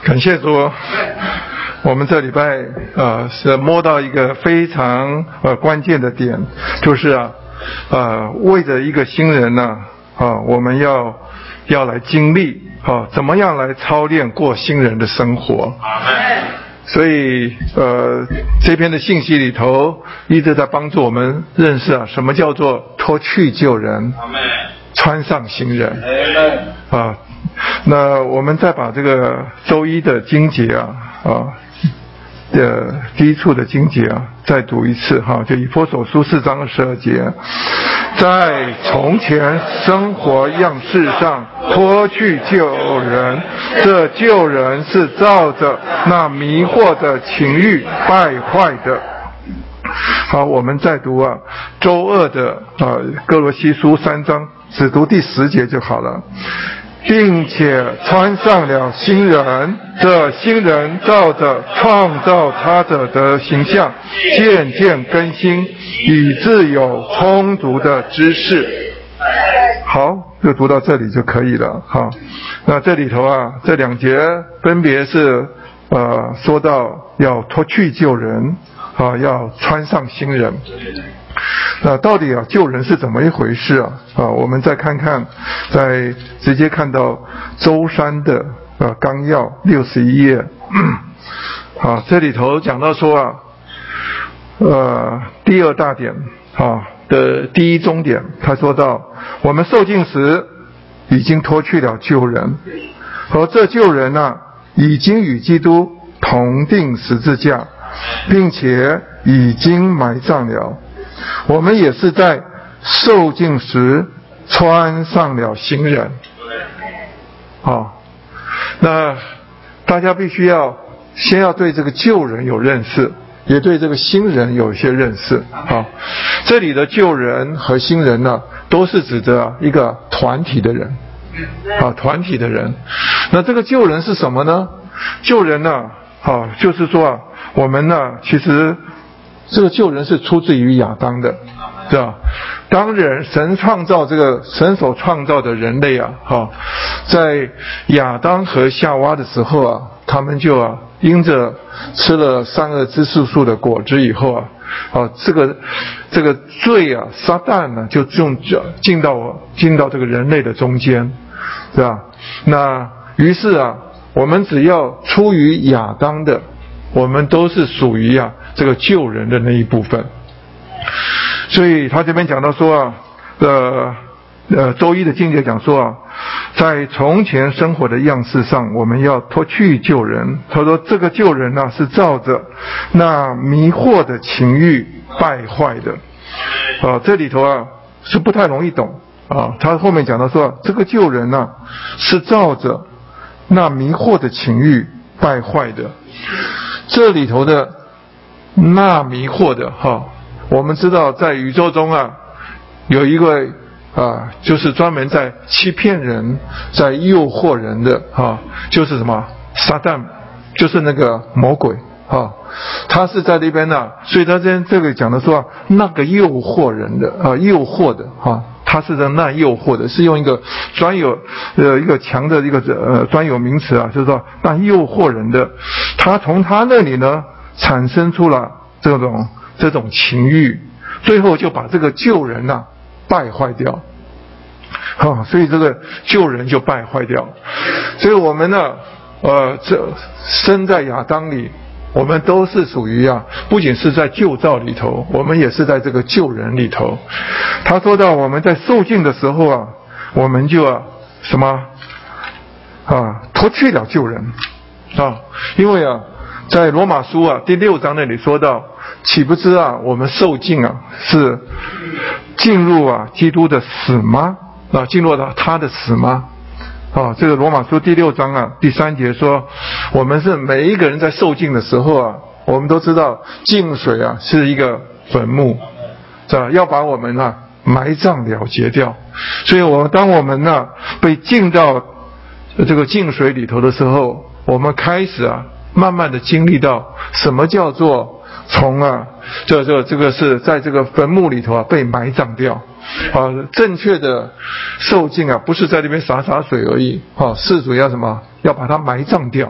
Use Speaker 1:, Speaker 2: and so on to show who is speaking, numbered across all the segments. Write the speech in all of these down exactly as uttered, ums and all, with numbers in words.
Speaker 1: 感谢主，我们这礼拜呃是摸到一个非常呃关键的点，就是啊呃为着一个新人呢啊我们要要来经历啊怎么样来操练过新人的生活。所以呃这篇的信息里头一直在帮助我们认识啊什么叫做脱去旧人，穿上新人啊。那我们再把这个周一的经节啊啊的第一处的经节啊再读一次哈，就以弗所书四章十二节，在从前生活样式上脱去旧人，这旧人是照着那迷惑的情欲败坏的。好，我们再读啊周二的啊哥罗西书三章，只读第十节就好了。并且穿上了新人，这新人照着创造他者的形象渐渐更新，以致有充足的知识。好，就读到这里就可以了。好，那这里头啊这两节分别是呃说到要脱去旧人啊，要穿上新人。那到底啊旧人是怎么一回事啊？啊，我们再看看，再直接看到周三的呃纲要六十一页，啊，这里头讲到说啊，呃第二大点啊的第一中点，他说到我们受浸时已经脱去了旧人，而这旧人呢、啊、已经与基督同定十字架，并且已经埋葬了。我们也是在受浸时穿上了新人。好，那大家必须要先要对这个旧人有认识，也对这个新人有一些认识。好，这里的旧人和新人呢，都是指着一个团体的人，啊，团体的人。那这个旧人是什么呢？旧人呢，啊，就是说啊，我们呢，其实这个旧人是出自于亚当的，对吧？当人神创造这个神所创造的人类啊，哈，在亚当和夏娃的时候啊，他们就啊因着吃了善恶知识树的果子以后啊，啊这个这个罪啊，撒旦呢就进进到进到这个人类的中间，对吧？那于是啊，我们只要出于亚当的，我们都是属于啊这个旧人的那一部分。所以他这边讲到说啊，呃呃周一的经节讲说啊，在从前生活的样式上，我们要脱去旧人。他说这个旧人呢、啊、是照着那迷惑的情欲败坏的。啊，这里头啊是不太容易懂啊。他后面讲到说，这个旧人呢、啊、是照着那迷惑的情欲败坏的。这里头的那迷惑的哈，我们知道在宇宙中啊，有一个啊，就是专门在欺骗人、在诱惑人的啊，就是什么撒旦，就是那个魔鬼啊，他是在那边呢、啊，所以他这边这个讲的说、啊、那个诱惑人的啊，诱惑的啊。他是在那诱惑的，是用一个专有呃一个强的一个呃专有名词啊，就是说那诱惑人的，他从他那里呢产生出了这种这种情欲，最后就把这个旧人呐、啊、败坏掉，啊，所以这个旧人就败坏掉，所以我们呢呃这生在亚当里。我们都是属于啊，不仅是在旧造里头，我们也是在这个旧人里头。他说到我们在受浸的时候啊，我们就啊什么啊脱去了旧人啊，因为啊在罗马书啊第六章那里说到，岂不知啊我们受浸啊是进入啊基督的死吗？啊，进入到他的死吗？啊，这个罗马书第六章啊第三节说，我们是每一个人在受浸的时候啊，我们都知道浸水啊是一个坟墓，是吧？要把我们啊埋葬了结掉。所以我们当我们呢、啊、被浸到这个浸水里头的时候，我们开始啊慢慢的经历到什么叫做从啊这这这个是在这个坟墓里头啊被埋葬掉。啊，正确的受浸啊，不是在那边洒洒水而已，啊，是主要什么？要把它埋葬掉，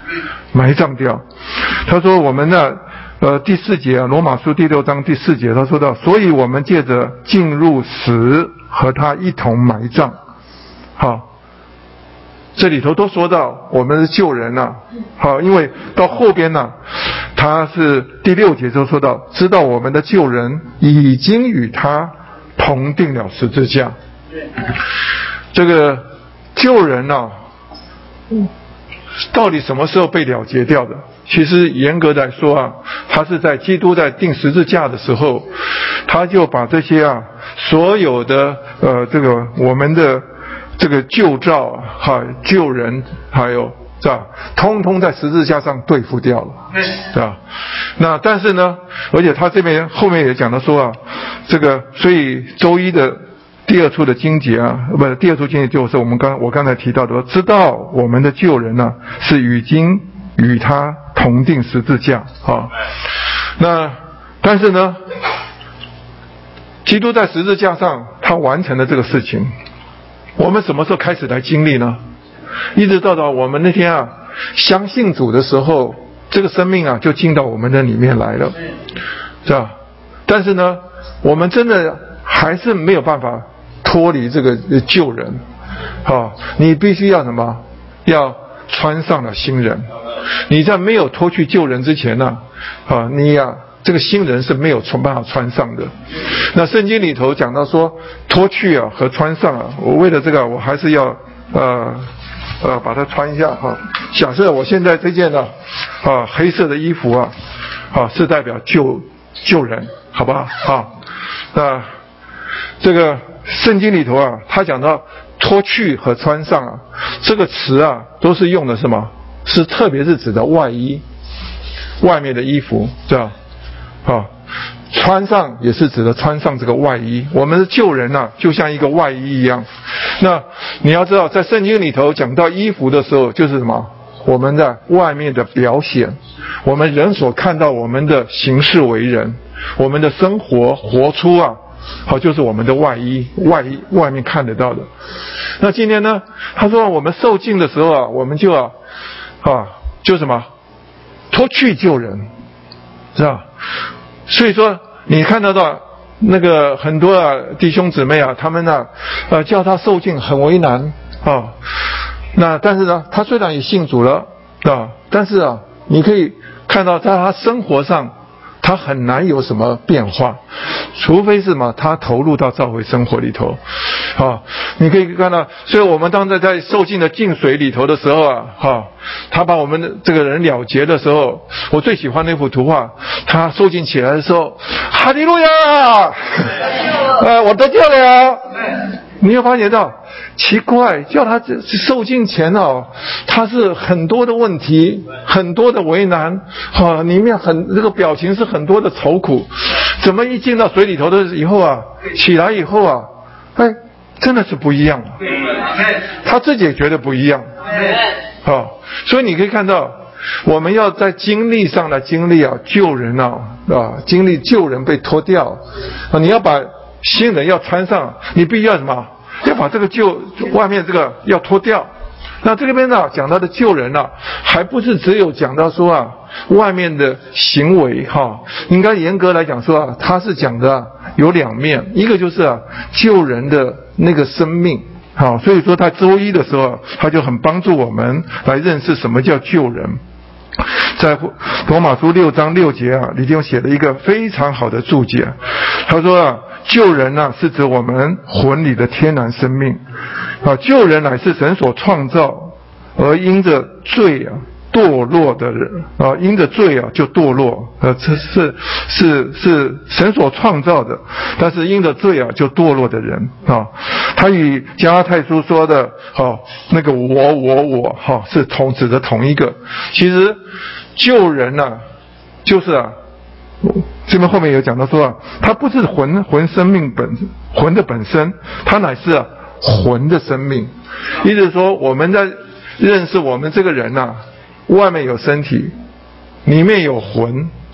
Speaker 1: 埋葬掉。他说我们呢，呃，第四节啊，罗马书第六章第四节，他说到，所以我们借着进入死和他一同埋葬。好，这里头都说到我们是救人啊。好，因为到后边呢，他是第六节就说到，知道我们的救人已经与他同定了十字架。这个救人啊，到底什么时候被了结掉的？其实严格来说啊，他是在基督在钉十字架的时候，他就把这些啊所有的呃这个我们的这个救召啊、哈救人，还有是吧，通通在十字架上对付掉了，是吧？那但是呢，而且他这边后面也讲到说啊，这个所以周一的第二处的经节啊，不是第二处经节，就是我们刚我刚才提到的，知道我们的救人呢、啊、是已经与他同定十字架啊。那但是呢，基督在十字架上他完成了这个事情，我们什么时候开始来经历呢？一直到到我们那天啊相信主的时候，这个生命啊就进到我们的里面来了，是吧？但是呢，我们真的还是没有办法脱离这个旧人，啊，你必须要什么？要穿上了新人。你在没有脱去旧人之前呢、啊，啊，你呀、啊，这个新人是没有办法穿上的。那圣经里头讲到说，脱去啊和穿上啊，我为了这个，我还是要呃呃把它穿一下哈、啊。假设我现在这件呢啊黑色的衣服啊，啊是代表旧旧人，好不好？啊，那这个圣经里头啊，他讲到脱去和穿上啊，这个词啊都是用的什么？是特别是指的外衣，外面的衣服，对吧？啊，穿上也是指的穿上这个外衣。我们的旧人啊，就像一个外衣一样。那你要知道，在圣经里头讲到衣服的时候，就是什么？我们在外面的表现，我们人所看到我们的行事为人，我们的生活活出啊，好，就是我们的外衣，外衣外面看得到的。那今天呢，他说我们受尽的时候啊，我们就啊啊就什么脱去旧人，是吧？所以说你看得到那个很多啊弟兄姊妹啊，他们呢呃叫他受尽很为难啊。那但是呢，他虽然也信主了啊，但是啊，你可以看到在他生活上，他很难有什么变化，除非是嘛，他投入到教会生活里头啊。你可以看到，所以我们当在在受尽的净水里头的时候啊，哈、啊，他把我们的这个人了结的时候，我最喜欢那幅图画，他受尽起来的时候，哈利路亚，呃，我得救了。你有发觉到奇怪，叫他受尽前哦，他是很多的问题，很多的为难，啊，里面很这个表情是很多的愁苦，怎么一进到水里头的以后啊，起来以后啊，哎，真的是不一样，他自己也觉得不一样，啊，所以你可以看到，我们要在经历上来经历啊，救人啊，啊，经历救人被脱掉啊，你要把新人要穿上，你必须要什么？要把这个旧外面这个要脱掉。那这边呢讲到的救人啊，还不是只有讲到说啊外面的行为哈、啊，应该严格来讲说啊，它是讲的、啊、有两面，一个就是啊救人的那个生命。好，所以说他周一的时候，他就很帮助我们来认识什么叫救人。在罗马书六章六节啊，李弟兄写了一个非常好的注解。他说啊，救人啊是指我们魂里的天然生命啊，救人乃是神所创造，而因着罪啊堕落的人啊，因着罪啊就堕落，呃，这是是是神所创造的，但是因着罪啊就堕落的人啊，他与加拉太书说的，哦，那个我我我哈、哦、是同指的同一个。其实救人呢、啊，就是啊，这边后面有讲到说啊，他不是魂魂生命本魂的本身，他乃是啊魂的生命，意思说我们在认识我们这个人呐、啊。外面有身体，里面有魂，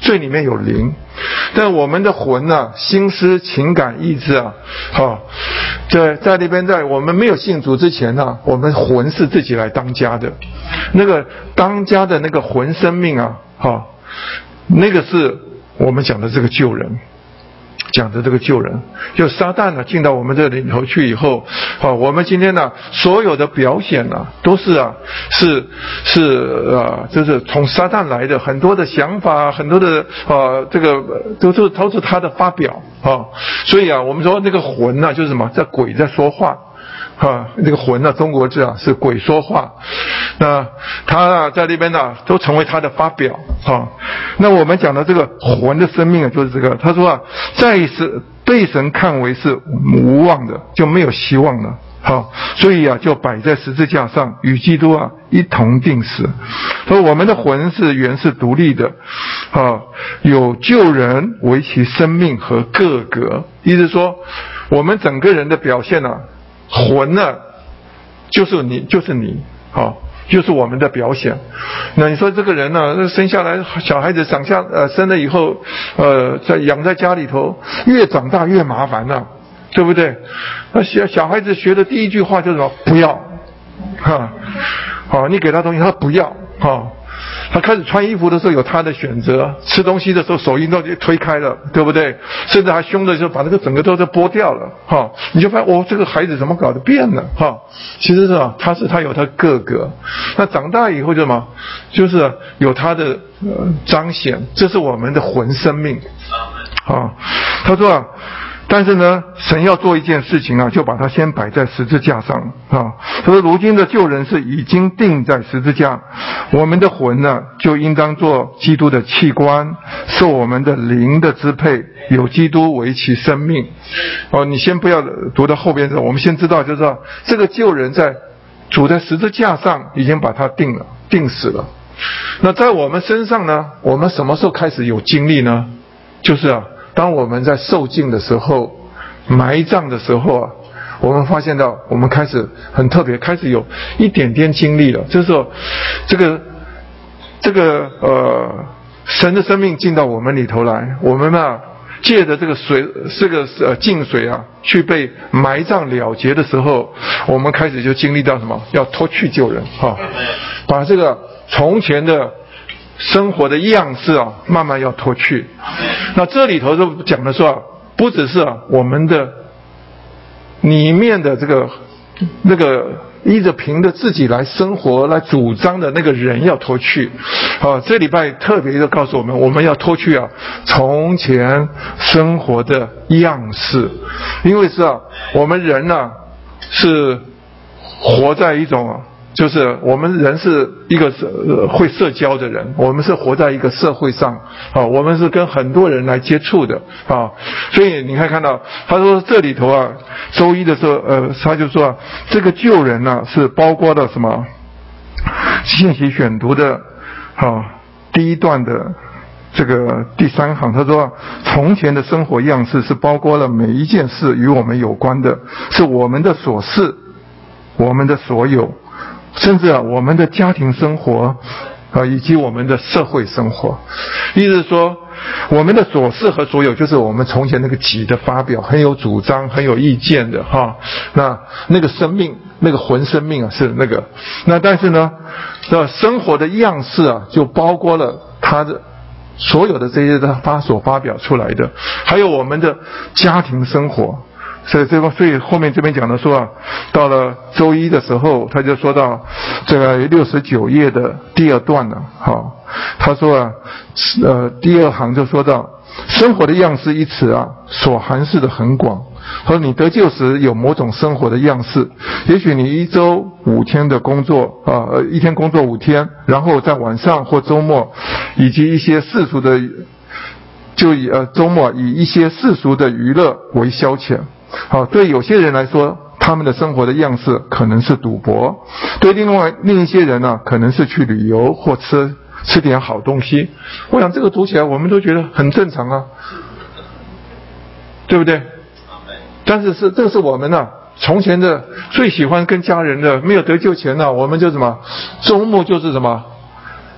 Speaker 1: 罪里面有灵，但我们的魂啊，心思、情感、意志啊，好，在在那边，在我们没有信主之前呢、啊，我们魂是自己来当家的，那个当家的那个魂生命啊，好，那个是我们讲的这个救人。讲的这个救人，就撒旦呢进到我们这里头去以后，啊，我们今天呢所有的表现呢，都是啊是是啊，就是从撒旦来的很多的想法，很多的啊这个都是都是他的发表啊，所以啊，我们说那个魂呢、啊、就是什么，在鬼在说话。啊，那个魂呢、啊，中国字啊是鬼说话，那他啊在那边呢、啊、都成为他的发表啊。那我们讲的这个魂的生命啊，就是这个。他说啊，在是被神看为是无望的，就没有希望了。好，所以啊，就摆在十字架上，与基督啊一同定死。所以我们的魂是原是独立的，啊，有救人为其生命和各格。意思说，我们整个人的表现呢、啊。魂呢，就是你，就是你，好，就是我们的表现。那你说这个人呢，生下来小孩子长下呃生了以后，呃，在养在家里头，越长大越麻烦了、啊，对不对？那小小孩子学的第一句话就是什么？不要，哈，好，你给他东西他不要，哈。他开始穿衣服的时候有他的选择，吃东西的时候手一弄就推开了，对不对？甚至还凶的时候把那个整个都都剥掉了，哈！你就发现哦，这个孩子怎么搞得变了，哈！其实是啊，他是他有他个格，那长大以后就什么，就是有他的呃彰显，这是我们的魂生命，啊！他说啊。但是呢，神要做一件事情啊，就把它先摆在十字架上啊。他说，如今的救人是已经定在十字架，我们的魂呢，就应当做基督的器官，受我们的灵的支配，有基督为其生命。哦，你先不要读到后边的，我们先知道，就是说这个救人在主在十字架上已经把它定了，定死了。那在我们身上呢，我们什么时候开始有经历呢？就是啊。当我们在受尽的时候，埋葬的时候啊，我们发现到我们开始很特别，开始有一点点经历了。就是说，这个这个呃，神的生命进到我们里头来，我们啊借着这个水，这个呃净水啊，去被埋葬了结的时候，我们开始就经历到什么？要脱去救人哈，把这个从前的生活的样式啊，慢慢要脱去。那这里头就讲的说啊，不只是啊我们的里面的这个那个依着凭着自己来生活来主张的那个人要脱去啊。这礼拜特别的告诉我们，我们要脱去啊从前生活的样式，因为是啊我们人呢、啊、是活在一种。就是我们人是一个会社交的人，我们是活在一个社会上啊，我们是跟很多人来接触的啊，所以你可以看到，他说这里头啊，周一的时候，呃，他就说、啊、这个救人呢、啊、是包括了什么？信息选读的啊第一段的这个第三行，他说从前的生活样式是包括了每一件事与我们有关的，是我们的所事，我们的所有。甚至啊，我们的家庭生活啊，以及我们的社会生活，意思是说，我们的所事和所有，就是我们从前那个己的发表，很有主张、很有意见的哈。那那个生命，那个魂生命啊，是那个。那但是呢，那生活的样式啊，就包括了他的所有的这些他发所发表出来的，还有我们的家庭生活。所以这个，所以后面这边讲的说啊，到了周一的时候，他就说到这个六十九页的第二段了。好，他说啊，呃，第二行就说到生活的样式一词啊，所含释的很广。他说你得救时有某种生活的样式，也许你一周五天的工作啊、呃，一天工作五天，然后在晚上或周末，以及一些世俗的，就以呃周末以一些世俗的娱乐为消遣。好，对有些人来说，他们的生活的样式可能是赌博；对另外另一些人呢、啊，可能是去旅游或吃吃点好东西。我想这个读起来，我们都觉得很正常啊，对不对？但是是这个是我们呢、啊，从前的最喜欢跟家人的，没有得救前呢、啊，我们就什么周末就是什么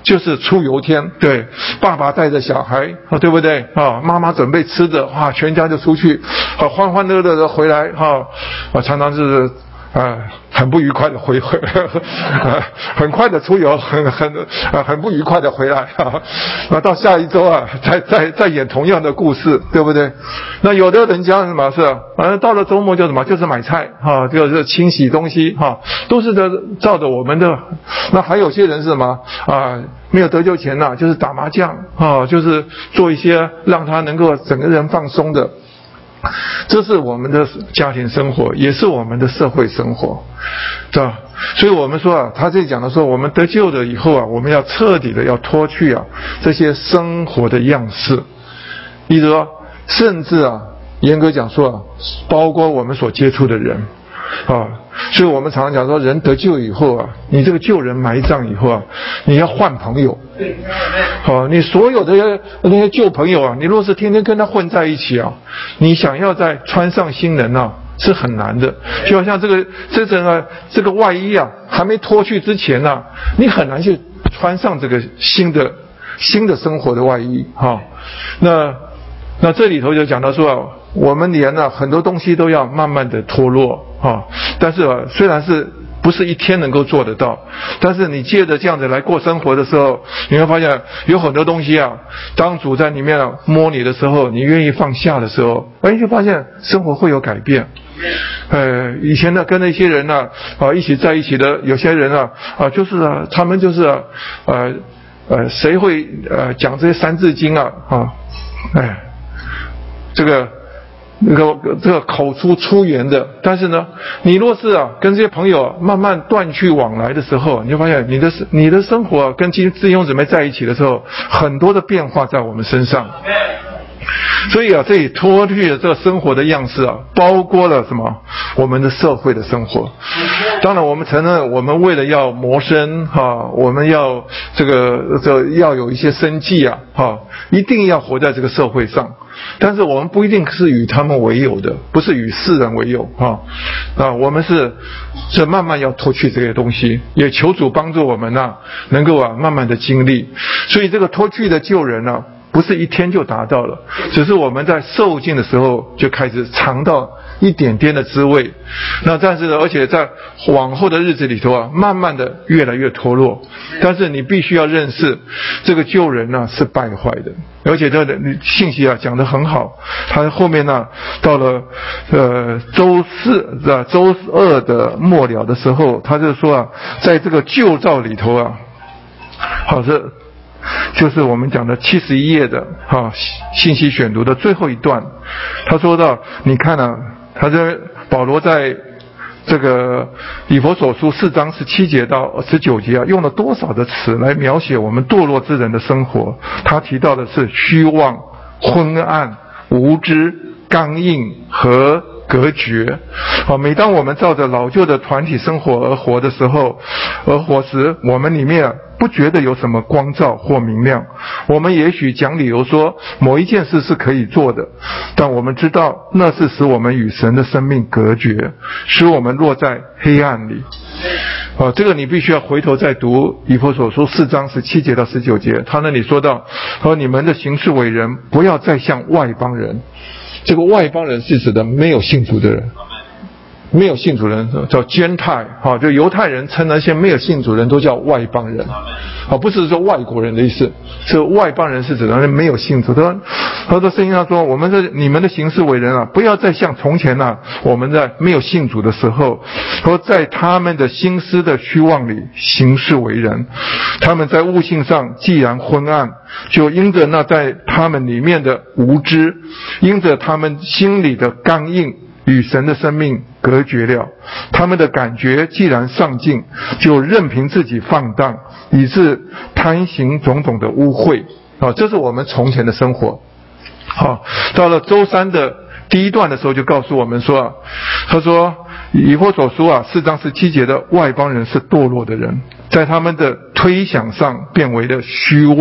Speaker 1: 就是出游天，对，爸爸带着小孩，对不对啊？妈妈准备吃的，哇，全家就出去，啊，欢欢乐乐的回来，哈，啊，常常是啊，很不愉快的回回，啊，很快的出游，很很啊，很不愉快的回来啊，啊，到下一周啊，再再再演同样的故事，对不对？那有的人家什么是，反正到了周末就什么，就是买菜哈，就是清洗东西哈，都是的照着我们的。那还有些人是什么啊？没有得救前呐、啊，就是打麻将啊，就是做一些让他能够整个人放松的。这是我们的家庭生活，也是我们的社会生活，对吧？所以我们说啊，他这里讲的说，我们得救了以后啊，我们要彻底的要脱去啊这些生活的样式，意思说，甚至啊，严格讲说啊，包括我们所接触的人啊，所以我们常常讲说，人得救以后啊，你这个旧人埋葬以后啊，你要换朋友。好，你所有的那些旧朋友啊，你若是天天跟他混在一起啊，你想要再穿上新人啊，是很难的。就好像这个这整个这个外衣啊，还没脱去之前呢、啊，你很难去穿上这个新的新的生活的外衣哈。那那这里头就讲到说啊，我们连呢、啊、很多东西都要慢慢的脱落啊，但是啊，虽然是不是一天能够做得到，但是你借着这样子来过生活的时候，你会发现有很多东西啊，当主在里面、啊、摸你的时候，你愿意放下的时候，哎，就发现生活会有改变。呃，以前呢，跟那些人呢、啊，啊，一起在一起的，有些人啊，啊，就是啊，他们就是啊，呃，呃，谁会呃讲这些三字经啊，啊，哎，这个。那个这个口出出言的，但是呢，你若是啊跟这些朋友、啊、慢慢断去往来的时候，你就发现你的你的生活、啊、跟弟兄姊妹在一起的时候，很多的变化在我们身上。所以啊，这里脱去了这个生活的样式啊，包括了什么？我们的社会的生活。当然，我们承认，我们为了要谋生哈、啊，我们要这个这个、要有一些生计啊，哈、啊，一定要活在这个社会上。但是我们不一定是与他们为友的，不是与世人为友啊啊！我们是是慢慢要脱去这些东西，也求主帮助我们呐、啊，能够啊慢慢的经历。所以这个脱去的救人呢、啊，不是一天就达到了，只是我们在受尽的时候就开始尝到一点点的滋味。那但是呢，而且在往后的日子里头啊，慢慢的越来越脱落。但是你必须要认识，这个救人呢、啊、是败坏的。而且这个信息啊讲得很好，他后面呢到了呃周四啊周二的末了的时候，他就说啊，在这个旧造里头啊，好这就是我们讲的七十一页的啊信息选读的最后一段，他说到，你看啊，他这保罗在这个以弗所书四章十七节到十九节啊，用了多少的词来描写我们堕落之人的生活？他提到的是虚妄、昏暗、无知、刚硬和隔绝。好，每当我们照着老旧的团体生活而活的时候，而活时，我们里面不觉得有什么光照或明亮。我们也许讲理由说某一件事是可以做的，但我们知道那是使我们与神的生命隔绝，使我们落在黑暗里。啊，这个你必须要回头再读以弗所书四章十七节到十九节，他那里说到，说你们的行事为人，不要再像外邦人。这个外邦人是指的没有信主的人，没有信主人叫 Gentile 啊，就犹太人称那些没有信主人都叫外邦人啊，不是说外国人的意思，是外邦人是指的没有信主。他说，他说圣经上说，我们的你们的行事为人啊，不要再像从前啊，我们在没有信主的时候，说在他们的心思的虚妄里行事为人，他们在悟性上既然昏暗，就因着那在他们里面的无知，因着他们心里的刚硬，与神的生命隔绝了。他们的感觉既然上进，就任凭自己放荡，以致贪行种种的污秽。啊，这是我们从前的生活。好，到了周三的第一段的时候，就告诉我们说，他说以弗所书啊四章十七节的外邦人是堕落的人，在他们的推想上变为了虚妄，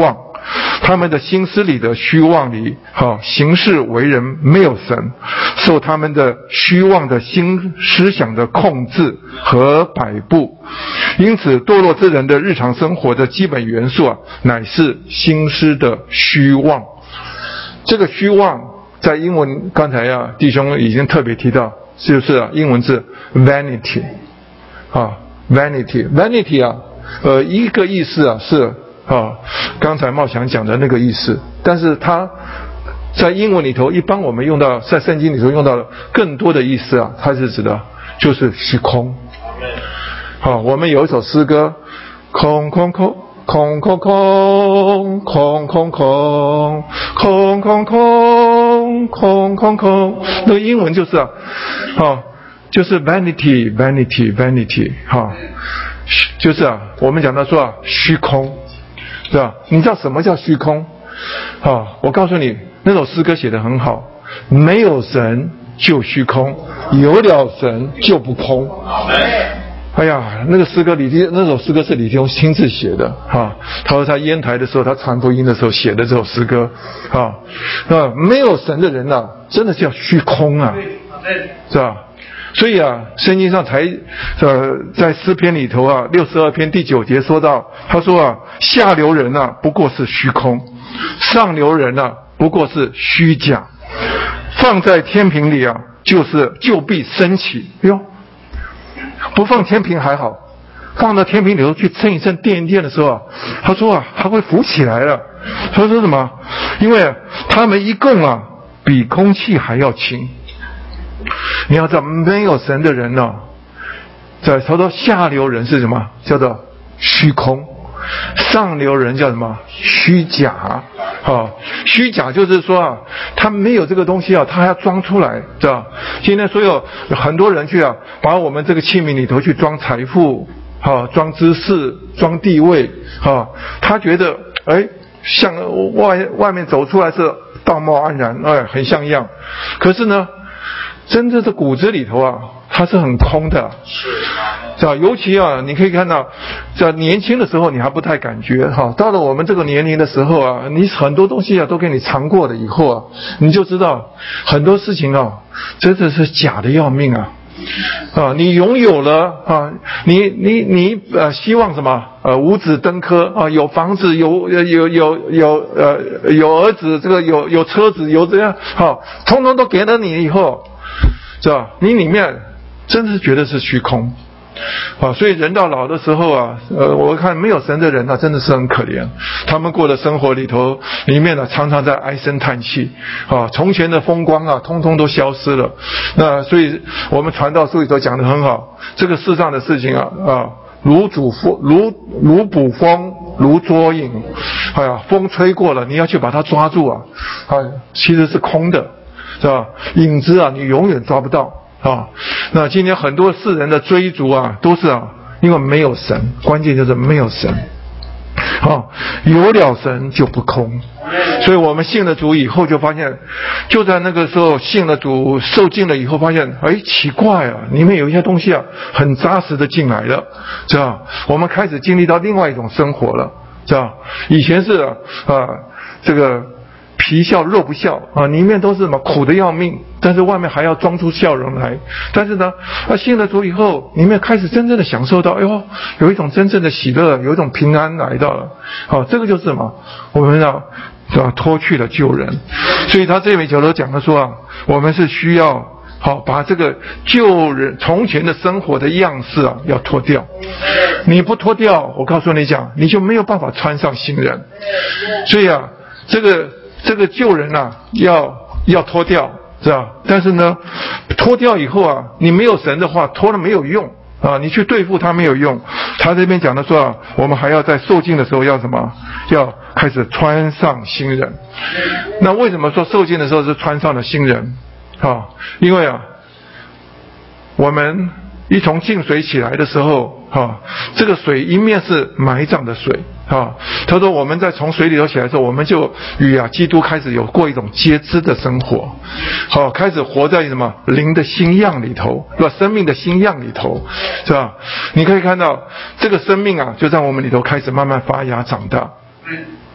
Speaker 1: 他们的心思里的虚妄里，哈，行事为人没有神，受他们的虚妄的心思想的控制和摆布。因此，堕落之人的日常生活的基本元素啊，乃是心思的虚妄。这个虚妄在英文，刚才啊弟兄已经特别提到，就是啊英文字 vanity 啊 vanity vanity 啊呃一个意思啊是啊刚才茂祥讲的那个意思，但是它在英文里头一般我们用到，在圣经里头用到更多的意思啊，它是指的就是虚空。好，我们有一首诗歌，空空空空空空空空空空空空空空空，那个英文就是啊，啊，就是 vanity vanity vanity 哈，就是啊，我们讲到说啊，虚空，对吧？你知道什么叫虚空？啊，我告诉你，那首诗歌写得很好，没有神就虚空，有了神就不空。哎呀，那个诗歌李弟，那首诗歌是李弟兄亲自写的哈。他说他烟台的时候，他传福音的时候写的这首诗歌啊。那没有神的人呐、啊，真的叫虚空啊，是吧？所以啊，圣经上才呃在诗篇里头啊，六十二篇第九节说到，他说啊，下流人呐、啊、不过是虚空，上流人呐、啊、不过是虚假，放在天平里啊，就是就必升起。哟。不放天平还好，放到天平里头去称一称垫一垫的时候啊，他说啊，还会浮起来了。他说什么？因为他们一共啊，比空气还要轻。你要知道，没有神的人呢、啊，在他说下流人是什么？叫做虚空。上流人叫什么？虚假啊！虚假就是说啊，他没有这个东西啊，他还要装出来，知道？今天所有很多人去啊，把我们这个器皿里头去装财富，啊，装知识，装地位，啊，他觉得哎，像外外面走出来是道貌岸然，哎，很像样。可是呢，真正的骨子里头啊，它是很空的。是吧？尤其啊，你可以看到，在年轻的时候你还不太感觉哈，到了我们这个年龄的时候啊，你很多东西啊都给你尝过了以后啊，你就知道很多事情啊，真的是假的要命啊！啊，你拥有了啊，你你你呃，希望什么？呃，五子登科啊，有房子，有有有有呃有儿子，这个有有车子，有这样好，通通都给了你以后，是吧？你里面真是觉得是虚空。啊，所以人到老的时候啊，呃，我看没有神的人啊，真的是很可怜。他们过的生活里头，里面呢常常在唉声叹气。啊，从前的风光啊，通通都消失了。那所以我们传道书里头讲得很好，这个世上的事情啊，啊，如主风，如如捕风，如捉影。哎呀，风吹过了，你要去把它抓住啊，啊，其实是空的，是吧？影子啊，你永远抓不到。啊，那今天很多世人的追逐啊，都是啊，因为没有神，关键就是没有神。啊，有了神就不空。所以我们信了主以后，就发现，就在那个时候信了主、受尽了以后，发现，哎，奇怪啊，里面有一些东西啊，很扎实的进来了，是吧？我们开始经历到另外一种生活了，是吧？以前是啊，啊这个。皮笑肉不笑啊，里面都是什么苦的要命，但是外面还要装出笑容来。但是呢，啊，信了主以后，里面开始真正的享受到，哎呦，有一种真正的喜乐，有一种平安来到了。好、啊，这个就是什么？我们要是吧脱去了旧人。所以他这边角头讲的说啊，我们是需要好把这个旧人从前的生活的样式啊要脱掉。你不脱掉，我告诉你讲，你就没有办法穿上新人。所以啊，这个。这个旧人啊，要要脱掉，是吧？但是呢，脱掉以后啊，你没有神的话，脱了没有用啊，你去对付他没有用。他这边讲的说啊，我们还要在受尽的时候要什么？要开始穿上新人。那为什么说受尽的时候是穿上了新人？啊，因为啊，我们一从进水起来的时候，啊，这个水一面是埋葬的水。啊，他说我们在从水里头起来的时候，我们就与啊基督开始有过一种接枝的生活，好，开始活在什么灵的新样里头，是吧？生命的新样里头，是吧？你可以看到这个生命啊，就在我们里头开始慢慢发芽长大。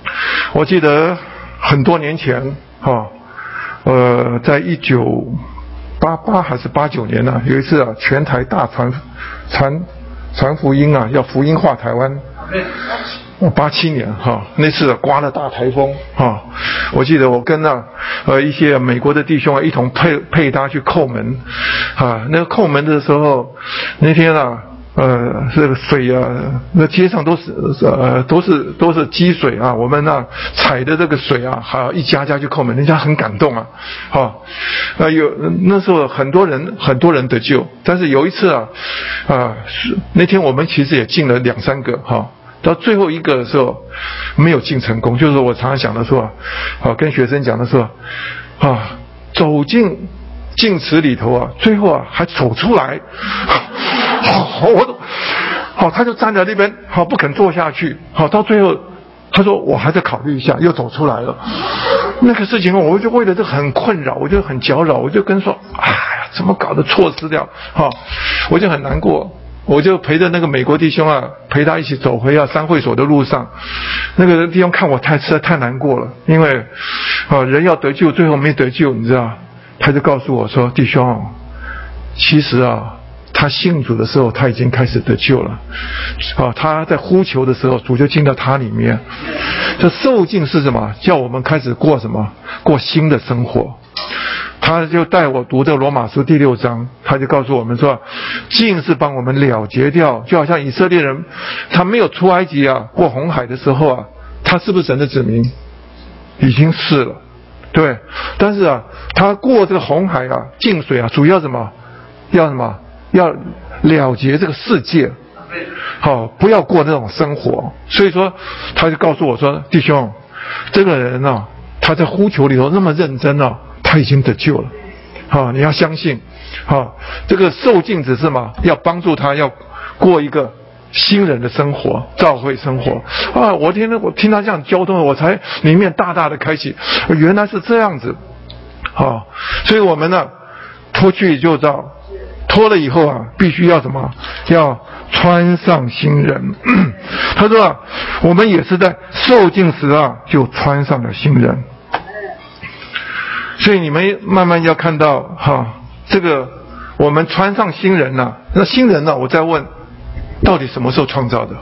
Speaker 1: 我记得很多年前，哈，呃，在一九八八还是八九年呢、啊，有一次啊，全台大传传传福音啊，要福音化台湾。八七年哈，那次刮了大台风哈，我记得我跟那呃一些美国的弟兄啊一同配配搭去叩门啊，那个叩门的时候，那天啊呃这个水啊，那街上都是呃都是都是积水啊，我们那踩的这个水啊，还要一家家去叩门，人家很感动啊，哈，呃有那时候很多人很多人得救，但是有一次啊啊那天我们其实也进了两三个哈。到最后一个的时候没有进成功，就是我常常讲的说啊，啊跟学生讲的说啊，走进镜池里头啊，最后啊还走出来，好，我都好，他就站在那边，好不肯坐下去，好到最后他说我还在考虑一下，又走出来了。那个事情我就为了这很困扰，我就很搅扰，我就跟说，哎呀，怎么搞得错失掉，好，我就很难过。我就陪着那个美国弟兄啊，陪他一起走回啊三会所的路上。那个弟兄看我太实在太难过了，因为啊人要得救，最后没得救，你知道？他就告诉我说：“弟兄，其实啊，他信主的时候他已经开始得救了。啊，他在呼求的时候，主就进到他里面。这受尽是什么？叫我们开始过什么？过新的生活。”他就带我读这罗马书第六章，他就告诉我们说，尽是帮我们了结掉，就好像以色列人他没有出埃及啊，过红海的时候啊，他是不是神的子民？已经是了，对。但是啊，他过这个红海啊，进水啊，主要什么？要什么？要了结这个世界，好、哦，不要过那种生活。所以说，他就告诉我说，弟兄，这个人啊，他在呼求里头那么认真啊。他已经得救了，好、哦，你要相信，好、哦，这个受尽只是嘛，要帮助他要过一个新人的生活，教会生活啊！我听我听他这样交通，我才里面大大的开启，原来是这样子，好、哦，所以我们呢脱去旧造，脱了以后啊，必须要什么？要穿上新人。他说啊，我们也是在受尽时啊，就穿上了新人。所以你们慢慢要看到哈，这个我们穿上新人了、啊，那新人呢、啊？我再问，到底什么时候创造的？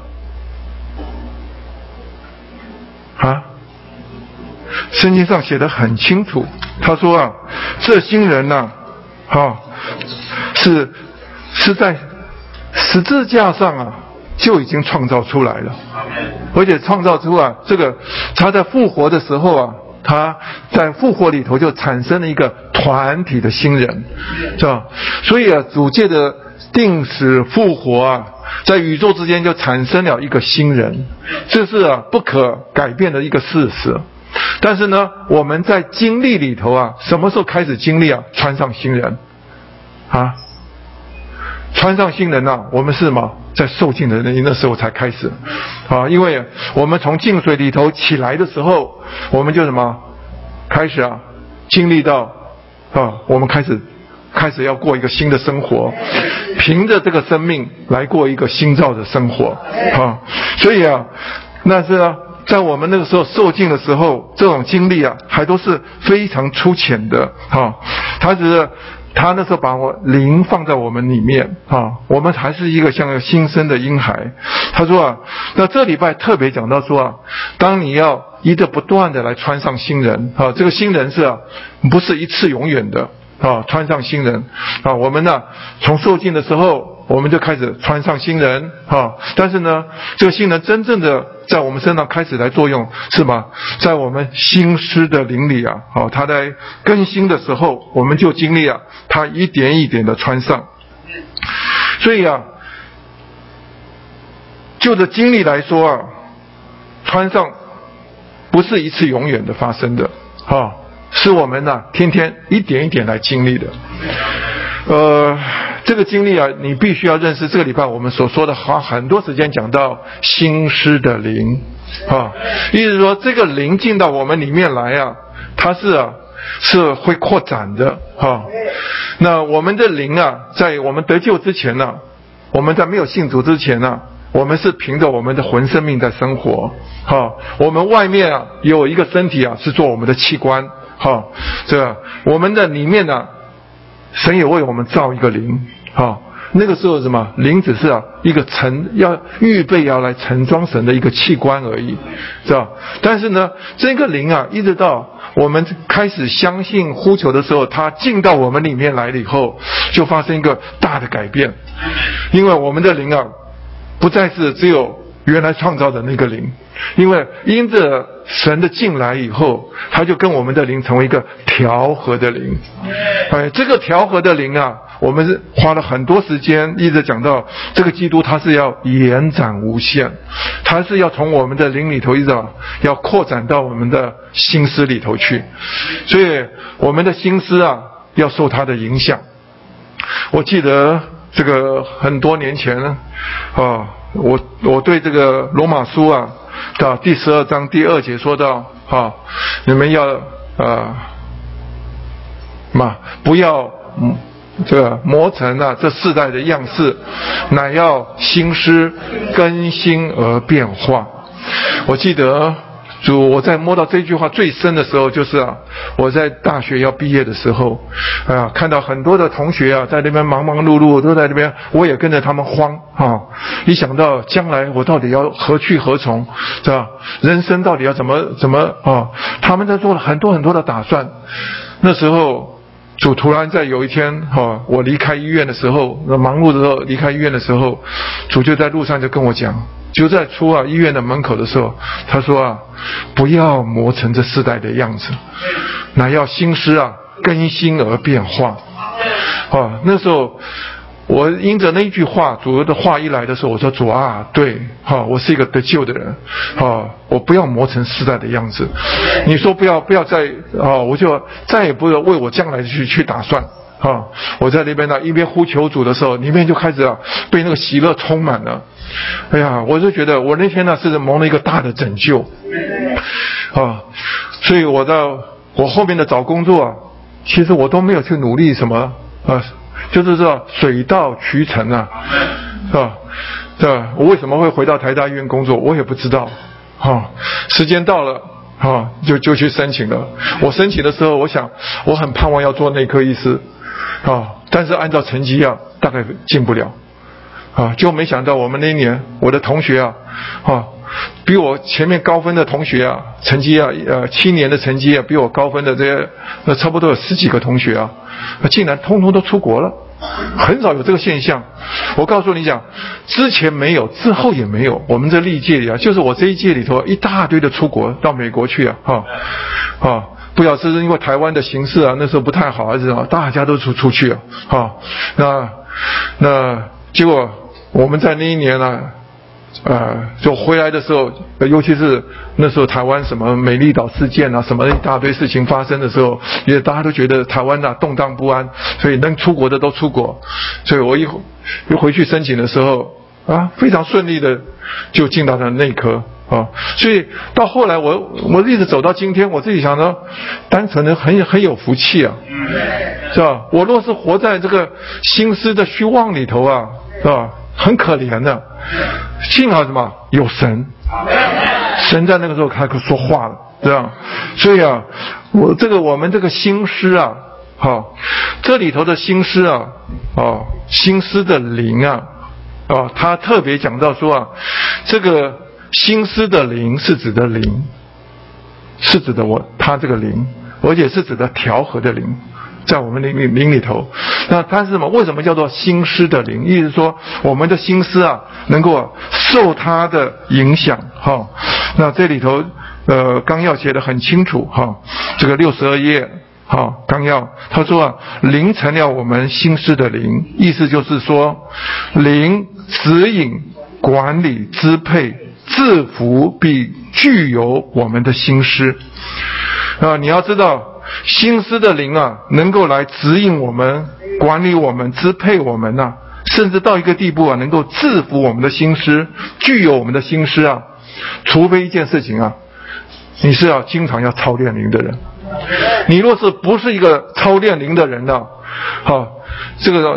Speaker 1: 啊？圣经上写得很清楚，他说啊，这新人呢、啊，哈、啊，是是在十字架上啊就已经创造出来了，而且创造出啊，这个他在复活的时候啊。他在复活里头就产生了一个团体的新人，是吧？所以啊，主借着定死复活啊，在宇宙之间就产生了一个新人，这是啊不可改变的一个事实。但是呢，我们在经历里头啊，什么时候开始经历啊？穿上新人啊，穿上新人啊，我们是什么？在受尽的那时候才开始啊，因为我们从净水里头起来的时候，我们就什么开始啊，经历到啊，我们开始开始要过一个新的生活，凭着这个生命来过一个新造的生活啊，所以啊，那是啊，在我们那个时候受尽的时候，这种经历啊，还都是非常粗浅的啊，它只是。他那时候把我灵放在我们里面啊，我们还是一个像个新生的婴孩。他说啊，那这礼拜特别讲到说啊，当你要一直不断的来穿上新人啊，这个新人是啊，不是一次永远的啊，穿上新人啊，我们呢从受尽的时候我们就开始穿上新人啊，但是呢，这个新人真正的在我们身上开始来作用是吗？在我们新诗的灵里啊，哦，他在更新的时候，我们就经历啊，他一点一点的穿上。所以啊，就着经历来说啊，穿上不是一次永远的发生的啊、哦，是我们呢、啊、天天一点一点来经历的。呃，这个经历啊，你必须要认识。这个礼拜我们所说的花很多时间讲到新诗的灵啊，意思是说这个灵进到我们里面来啊，它是啊是会扩展的啊。那我们的灵啊，在我们得救之前呢、啊，我们在没有信主之前呢、啊， 我们是凭着我们的魂生命在生活，哈，我们外面啊有一个身体啊是做我们的器官，哈，这个我们的里面呢、啊，神也为我们造一个灵，哈，那个时候什么灵只是啊一个盛要预备要来盛装神的一个器官而已，是吧？但是呢，这个灵啊，一直到我们开始相信呼求的时候，它进到我们里面来了以后，就发生一个大的改变，因为我们的灵啊。不再是只有原来创造的那个灵，因为因着神的进来以后，他就跟我们的灵成为一个调和的灵。哎，这个调和的灵啊，我们是花了很多时间一直讲到这个基督，他是要延展无限，他是要从我们的灵里头一直要扩展到我们的心思里头去，所以我们的心思啊要受他的影响。我记得这个很多年前啊，我我对这个罗马书啊的第十二章第二节说到啊，你们要呃嘛不要嗯这个磨成啊这世代的样式，乃要心思更新而变化。我记得主，我在摸到这句话最深的时候，就是啊，我在大学要毕业的时候，啊，看到很多的同学啊，在那边忙忙碌碌，都在那边，我也跟着他们慌啊。一想到将来我到底要何去何从，是吧？人生到底要怎么怎么啊？他们在做了很多很多的打算。那时候，主突然在有一天，哈，我离开医院的时候，忙碌的时候离开医院的时候，主就在路上就跟我讲。就在出啊医院的门口的时候，他说啊，不要磨成这世代的样子，乃要心思啊更新而变化。啊，那时候我因着那一句话，主的话一来的时候，我说主啊，对，哈，我是一个得救的人，啊，我不要磨成世代的样子。你说不要不要再啊，我就再也不要为我将来去去打算。啊，我在那边呢，一边呼求主的时候，里面就开始啊被那个喜乐充满了。哎呀，我就觉得我那天呢是蒙了一个大的拯救啊，所以我到我后面的找工作啊，其实我都没有去努力什么啊，就是说水到渠成啊，是吧？对吧？我为什么会回到台大医院工作，我也不知道啊。时间到了。啊，就就去申请了。我申请的时候，我想我很盼望要做内科医师，啊，但是按照成绩啊，大概进不了，啊，就没想到我们那一年，我的同学啊，啊，比我前面高分的同学啊，成绩啊，呃，七年的成绩啊，比我高分的这些，那差不多有十几个同学啊，竟然通通都出国了。很少有这个现象，我告诉你讲，之前没有，之后也没有。我们这历届里啊，就是我这一届里头一大堆的出国到美国去啊，哈啊，不晓得是因为台湾的形势啊那时候不太好，还是什么，大家都出出去啊，哈，那那结果我们在那一年呢、啊。呃，就回来的时候，尤其是那时候台湾什么美丽岛事件啊，什么一大堆事情发生的时候，也大家都觉得台湾啊动荡不安，所以能出国的都出国。所以我一一回去申请的时候啊，非常顺利的就进到了内科啊。所以到后来我我一直走到今天，我自己想到，单纯的很很有福气啊，是吧？我若是活在这个心思的虚妄里头啊，是吧？很可怜的，幸好什么有神，神在那个时候开始说话了，这样，所以啊，我这个我们这个心思啊，好，这里头的心思啊，哦，心思的灵啊，哦，他特别讲到说啊，这个心思的灵是指的灵，是指的我他这个灵，而且是指的调和的灵。在我们灵里灵里头，那它是什么？为什么叫做心思的灵？意思是说，我们的心思啊，能够、啊、受它的影响。哈、哦，那这里头呃纲要写得很清楚。哈、哦，这个六十二页，哈、哦，纲要他说啊，灵成了我们心思的灵，意思就是说，灵指引、管理、支配、制服并具有我们的心思。啊，你要知道。心思的灵啊，能够来指引我们、管理我们、支配我们啊，甚至到一个地步啊，能够制服我们的心思，具有我们的心思啊。除非一件事情啊，你是要经常要操练灵的人。你若是不是一个操练灵的人呢、啊，好、啊，这个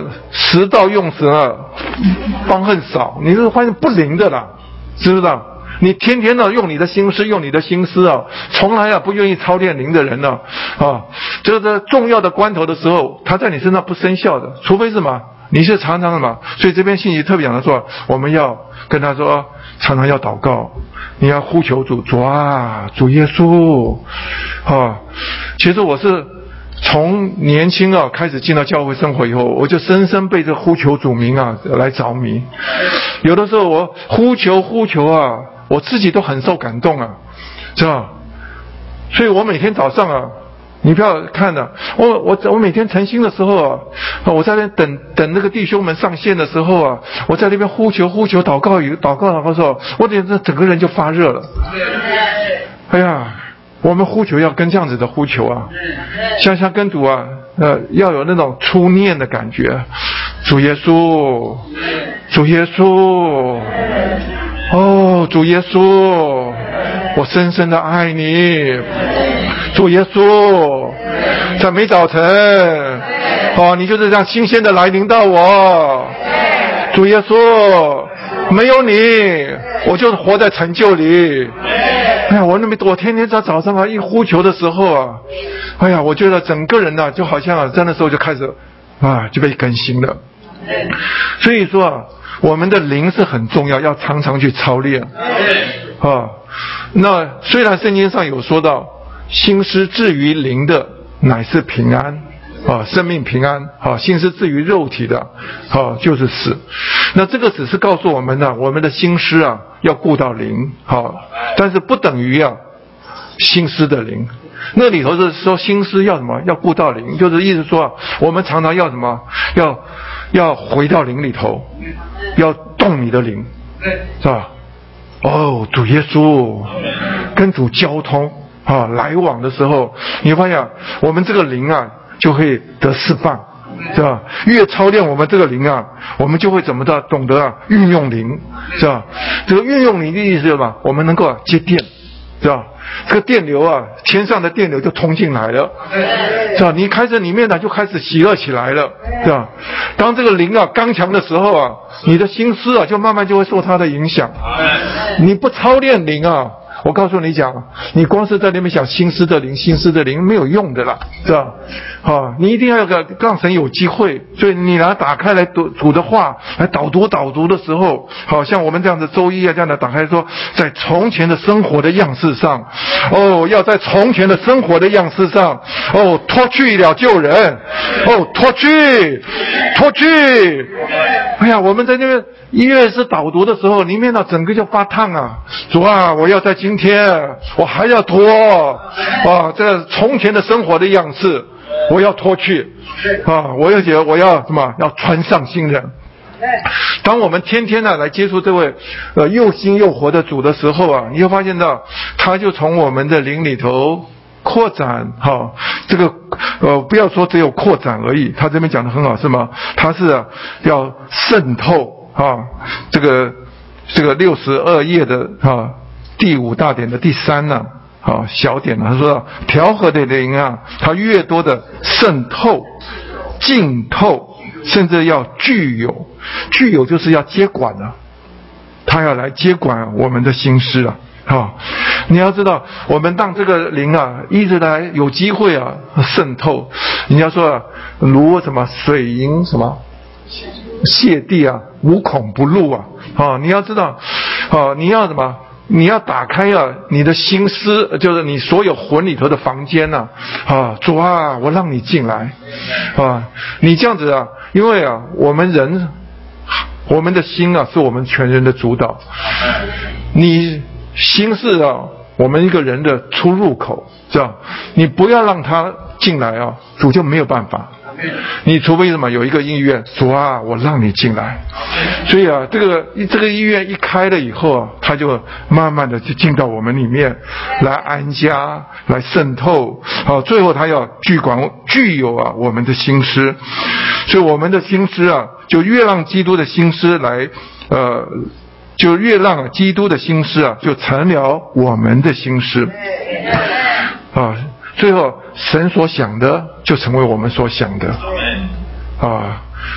Speaker 1: 时到用时啊，方恨少，你是发现不灵的啦，知不知道？你天天的用你的心思，用你的心思啊，从来啊不愿意操练灵的人呢，啊，这个重要的关头的时候，他在你身上不生效的，除非是什么，你是常常的嘛。所以这边信息特别讲的说，我们要跟他说，常常要祷告，你要呼求主，主啊，主耶稣，啊，其实我是从年轻啊开始进到教会生活以后，我就深深被这呼求主名啊来着迷。有的时候我呼求呼求啊，我自己都很受感动啊，是吧？所以我每天早上啊，你不要看了、啊，我我我每天晨兴的时候啊，我在那边等等那个弟兄们上线的时候啊，我在那边呼求呼求祷告祷告祷告的时候，我简直整个人就发热了。哎呀，我们呼求要跟这样子的呼求啊，像像跟主啊，呃，要有那种初念的感觉。主耶稣，主耶稣，哦，主耶稣，我深深的爱你。主耶稣，在每早晨，哦，你就是这样新鲜的来临到我。主耶稣，没有你，我就是活在成就里。哎呀，我那么我天天在早上啊一呼求的时候啊，哎呀，我觉得整个人呢、啊、就好像啊在那时候就开始啊就被更新了。所以说啊，我们的灵是很重要，要常常去操练啊。那虽然圣经上有说到，心思至于灵的乃是平安啊，生命平安啊，心思至于肉体的啊就是死。那这个只是告诉我们呢、啊，我们的心思啊要顾到灵啊，但是不等于啊心思的灵。那里头是说心思要什么？要顾到灵，就是意思说、啊、我们常常要什么？要要回到灵里头，要动你的灵，是吧？哦，主耶稣，跟主交通啊，来往的时候，你发现我们这个灵啊就会得释放，是吧？越操练我们这个灵啊，我们就会怎么的懂得啊运用灵，是吧？这个运用灵的意思是什么？我们能够、啊、接电，是吧？这个电流啊，天上的电流就通进来了，是吧？你开始里面呢就开始喜乐起来了，是吧？当这个灵啊刚强的时候啊，你的心思啊就慢慢就会受它的影响。你不操练灵啊，我告诉你讲，你光是在那边想心思的灵，心思的灵没有用的啦，是吧？啊，你一定要有个让神有机会，所以你拿打开来读主的话来导读导读的时候，好像我们这样子周一啊这样的打开说，在从前的生活的样式上，哦，要在从前的生活的样式上，哦，脱去了旧人，哦，脱去，脱去，哎呀，我们在那边一月是导读的时候，里面呢整个就发烫啊，主啊，我要在今天，我还要脱啊，这从前的生活的样式。我要脱去啊！我要觉得我要什么？要穿上新人。当我们天天呢来接触这位呃又新又活的主的时候啊，你会发现到他就从我们的灵里头扩展哈、啊，这个呃不要说只有扩展而已，他这边讲的很好是吗？他是、啊、要渗透啊，这个这个六十二页的啊第五大点的第三呢、啊。好，小点呢，他说调和的灵啊，它越多的渗透、浸透，甚至要具有，具有就是要接管啊，他要来接管我们的心思啊。好，你要知道，我们让这个灵啊，一直来有机会啊渗透。你要说、啊、如什么水银什么泻地啊，无孔不入啊。啊，你要知道，啊，你要什么？你要打开啊，你的心思，就是你所有魂里头的房间呐、啊，啊，主啊，我让你进来，啊，你这样子啊，因为啊，我们人，我们的心啊，是我们全人的主导，你心是啊，我们一个人的出入口，是吧？你不要让他进来啊，主就没有办法。你除非什么有一个医院，主啊，我让你进来。所以啊，这个这个医院一开了以后啊，他就慢慢的就进到我们里面来安家，来渗透。好、啊，最后他要具管具有啊我们的心思，所以我们的心思啊，就越让基督的心思来呃，就越让基督的心思啊，就成了我们的心思啊。最后神所想的就成为我们所想的啊，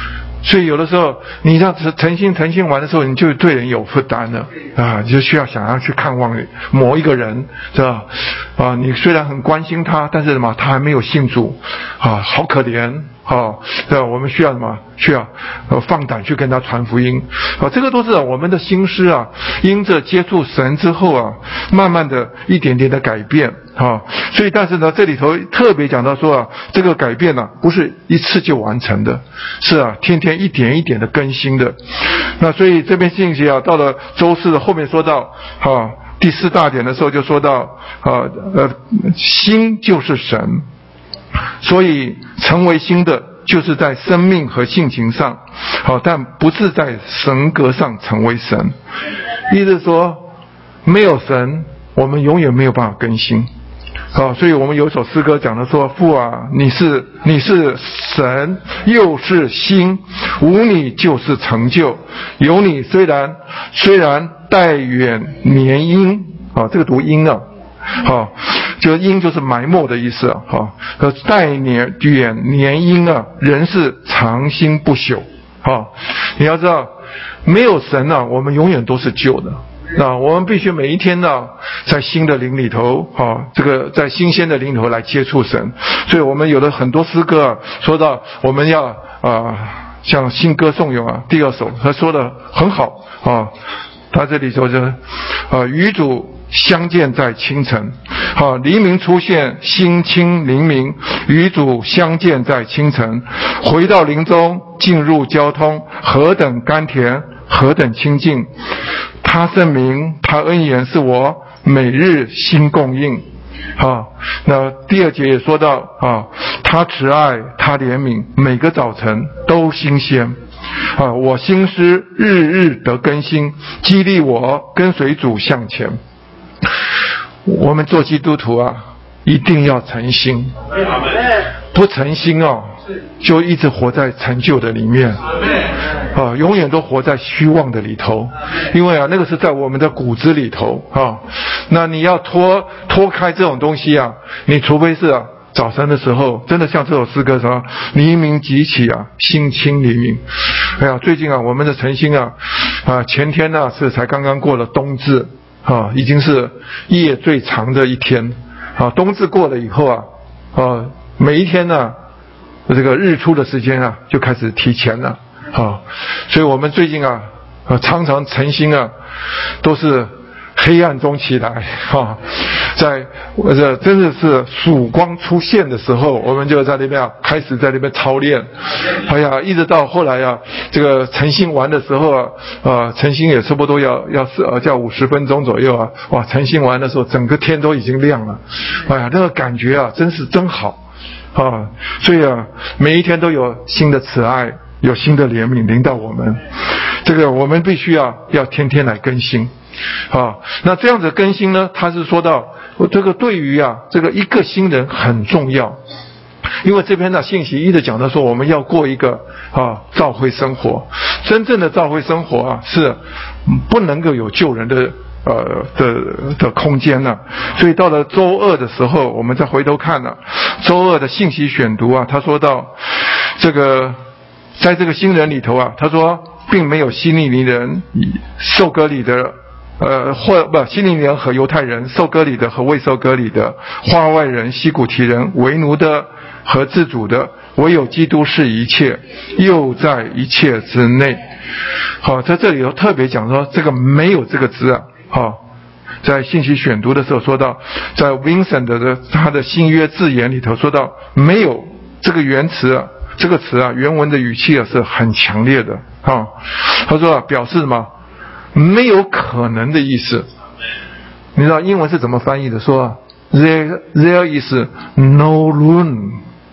Speaker 1: 所以有的时候你这样子诚心诚心完的时候，你就对人有负担了啊，你就需要想要去看望某一个人，是吧？啊，你虽然很关心他，但是什么，他还没有信主啊，好可怜。好，对吧？我们需要什么？需要呃放胆去跟他传福音。啊，这个都是我们的心思啊，因着接触神之后啊，慢慢的一点点的改变。啊，所以但是呢，这里头特别讲到说啊，这个改变呢、啊，不是一次就完成的，是啊，天天一点一点的更新的。那所以这篇信息啊，到了周四的后面说到，啊，第四大点的时候就说到，啊呃，心就是神。所以成为新的就是在生命和性情上，好，但不是在神格上成为神。意思是说，没有神，我们永远没有办法更新。好，所以我们有一首诗歌讲的说：父啊，你是你是神，又是心，无你就是成就。有你虽然虽然待远年阴，啊，这个读阴啊。好，就阴就是埋没的意思啊。好，和待年远年阴啊，人是长心不朽。好，你要知道，没有神啊，我们永远都是旧的。那我们必须每一天呢，在新的灵里头，啊，这个在新鲜的灵里头来接触神。所以我们有了很多诗歌啊，说到我们要啊、呃，像新歌颂咏啊，第二首他说的很好啊，他这里说是啊，与主相见在清晨，好，黎明出现，心清灵明，与主相见在清晨，回到林中，进入交通，何等甘甜，何等清净。他圣名，他恩言是我每日心供应。好，那第二节也说到啊，他慈爱，他怜悯，每个早晨都新鲜。啊，我心思日日得更新，激励我跟随主向前。我们做基督徒啊，一定要诚心，不诚心哦，就一直活在陈旧的里面，啊，永远都活在虚妄的里头，因为啊，那个是在我们的骨子里头啊。那你要脱脱开这种东西啊，你除非是啊，早晨的时候，真的像这首诗歌说，黎明即起啊，心清黎明。哎呀，最近啊，我们的晨星啊，啊，前天呢、啊、是才刚刚过了冬至。啊，已经是夜最长的一天啊！冬至过了以后啊，啊，每一天呢，这个日出的时间啊，就开始提前了啊！所以我们最近啊，啊常常晨星啊，都是黑暗中起来啊，在这真的是曙光出现的时候，我们就在那边啊开始在那边操练。哎呀，一直到后来啊，这个晨星完的时候啊，啊晨星也差不多要要是呃叫五十分钟左右啊，哇，晨星完的时候，整个天都已经亮了。哎呀，那个感觉啊，真是真好啊！所以啊，每一天都有新的慈爱，有新的怜悯临到我们。这个我们必须要要天天来更新。啊，那这样子更新呢？他是说到这个对于啊这个一个新人很重要，因为这篇的信息一直讲到说我们要过一个啊教会生活，真正的教会生活啊是不能够有救人的呃的的空间了。所以到了周二的时候，我们再回头看了周二的信息选读啊，他说到这个在这个新人里头啊，他说并没有希利尼人、受割礼的。呃，或不，希利尼人和犹太人，受割礼的和未受割礼的，化外人、西古提人，为奴的和自主的，唯有基督是一切，又在一切之内。好，在这里头特别讲说，这个没有这个字啊，好，在信息选读的时候说到，在 Vincent 的他的新约字眼里头说到，没有这个原词啊，这个词啊，原文的语气啊是很强烈的啊。他说啊，表示什么？没有可能的意思。你知道英文是怎么翻译的？说 there there is no room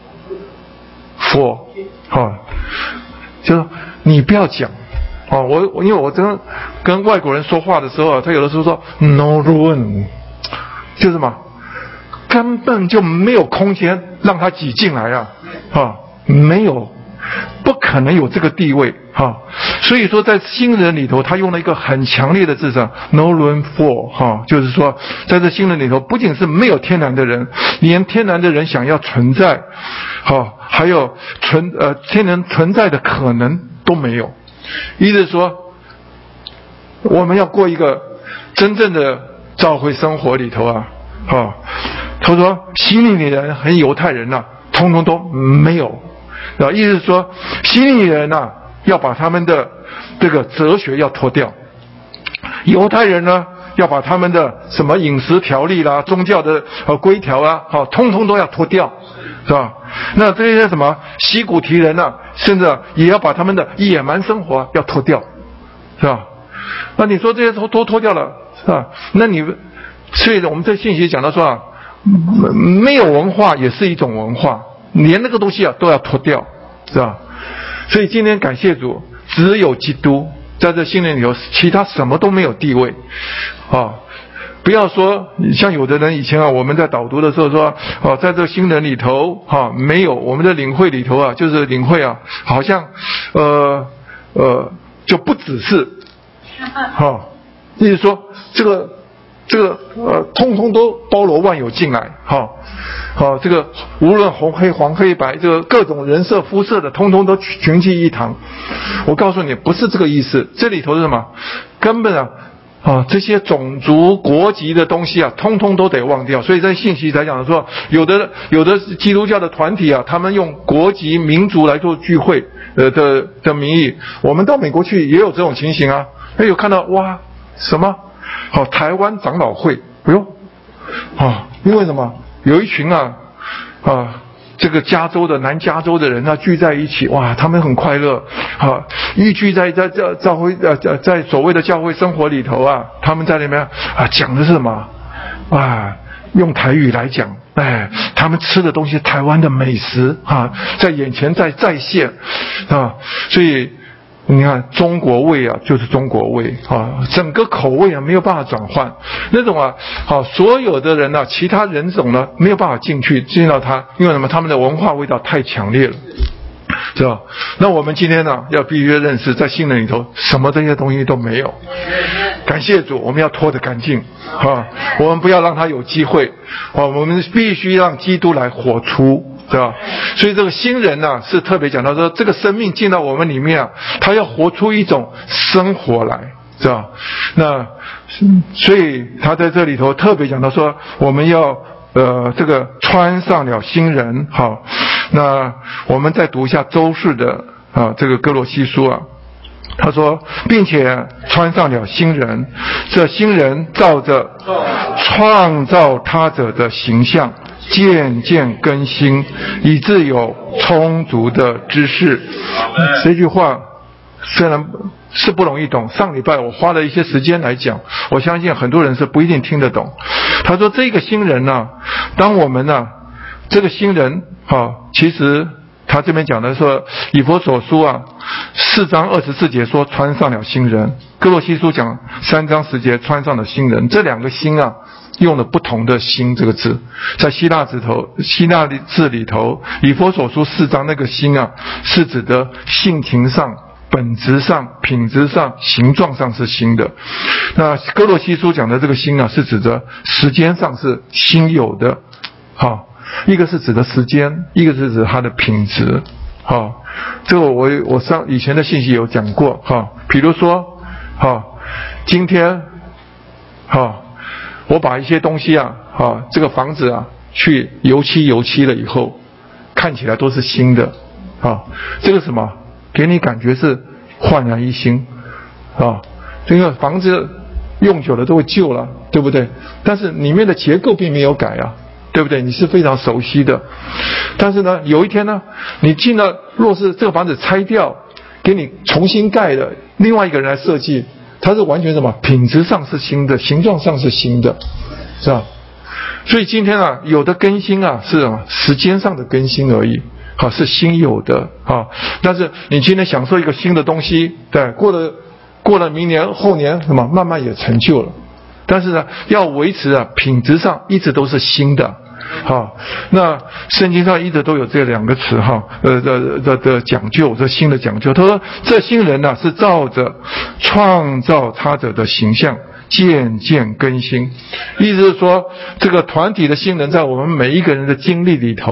Speaker 1: for 哦，就是你不要讲哦，我我因为我真跟外国人说话的时候啊，他有的时候说 no room， 就是什么根本就没有空间让他挤进来啊，啊，没有。不可能有这个地位哈，所以说在新人里头，他用了一个很强烈的字上 ，no room for 哈，就是说在这新人里头，不仅是没有天然的人，连天然的人想要存在，好，还有存呃天然存在的可能都没有。意思是说，我们要过一个真正的教会生活里头啊，啊，他说希利尼人和犹太人呐、啊，通通都没有。啊，意思是说，希利尼人呐、啊，要把他们的这个哲学要脱掉；犹太人呢，要把他们的什么饮食条例啦、宗教的呃规条啊，好，通通都要脱掉，是吧？那这些什么西古提人啊，甚至也要把他们的野蛮生活、啊、要脱掉，是吧？那你说这些都都脱掉了，是吧？那你，所以我们这信息讲到说啊，没有文化也是一种文化，连那个东西啊都要脱掉，是吧？所以今天感谢主，只有基督在这信念里头，其他什么都没有地位啊！不要说像有的人以前啊，我们在导读的时候说，哦、啊，在这新人里头哈、啊，没有我们的领会里头啊，就是领会啊，好像呃呃就不只是哈、啊，意思说这个这个呃，通通都包罗万有进来哈。好、哦，这个无论红黑黄黑白，这个各种人色肤色的，通通都群聚一堂。我告诉你，不是这个意思。这里头是什么？根本啊啊，这些种族国籍的东西啊，通通都得忘掉。所以在信息才讲的说，有的有的基督教的团体啊，他们用国籍民族来做聚会呃的的名义。我们到美国去也有这种情形啊，哎有看到哇什么？好、哦，台湾长老会，哎呦啊、哦，因为什么？有一群啊啊，这个加州的南加州的人啊聚在一起，哇，他们很快乐啊，聚聚在在在教会呃在所谓的教会生活里头啊，他们在那边啊讲的是什么啊？用台语来讲，哎，他们吃的东西，台湾的美食啊，在眼前在再现啊，所以。你看中国味啊，就是中国味啊，整个口味啊没有办法转换，那种啊，好，所有的人呢、啊，其他人种呢没有办法进去进到它，因为什么？他们的文化味道太强烈了，是吧？那我们今天呢，要必须认识，在信人里头，什么这些东西都没有。感谢主，我们要脱得干净啊！我们不要让他有机会啊！我们必须让基督来活出。对吧？所以这个新人呢、啊，是特别讲到说，这个生命进到我们里面啊，他要活出一种生活来，是吧？那所以他在这里头特别讲到说，我们要呃这个穿上了新人。好，那我们再读一下周氏的啊这个哥罗西书啊。他说，并且穿上了新人，这新人照着创造他者的形象渐渐更新，以致有充足的知识。这句话虽然是不容易懂，上礼拜我花了一些时间来讲，我相信很多人是不一定听得懂。他说这个新人呢、啊，当我们呢、啊，这个新人啊，其实他这边讲的说，以弗所书啊四章二十四节说穿上了新人，哥罗西书讲三章十节穿上了新人，这两个新啊用了不同的新这个字，在希腊字头希腊字里头，以弗所书四章那个新啊是指的性情上、本质上、品质上、形状上是新的。那哥罗西书讲的这个新啊是指的时间上是新有的，好，一个是指的时间，一个是指它的品质。好，这个我我上以前的信息有讲过哈，比如说好，今天好，我把一些东西啊，啊，这个房子啊，去油漆油漆了以后，看起来都是新的，啊，这个什么，给你感觉是焕然一新，啊，这个房子用久了都会旧了，对不对？但是里面的结构并没有改啊，对不对？你是非常熟悉的，但是呢，有一天呢，你进了，若是这个房子拆掉，给你重新盖的，另外一个人来设计。它是完全什么？品质上是新的，形状上是新的，是吧？所以今天啊，有的更新啊是什么？时间上的更新而已，好，是新有的啊。但是你今天享受一个新的东西，对，过了过了明年后年什么，慢慢也成就了。但是呢，要维持啊，品质上一直都是新的。好，那圣经上一直都有这两个词哈，呃的的的讲究，这新的讲究。他说，这新人呢、啊、是照着创造他者的形象渐渐更新，意思是说，这个团体的新人在我们每一个人的经历里头啊，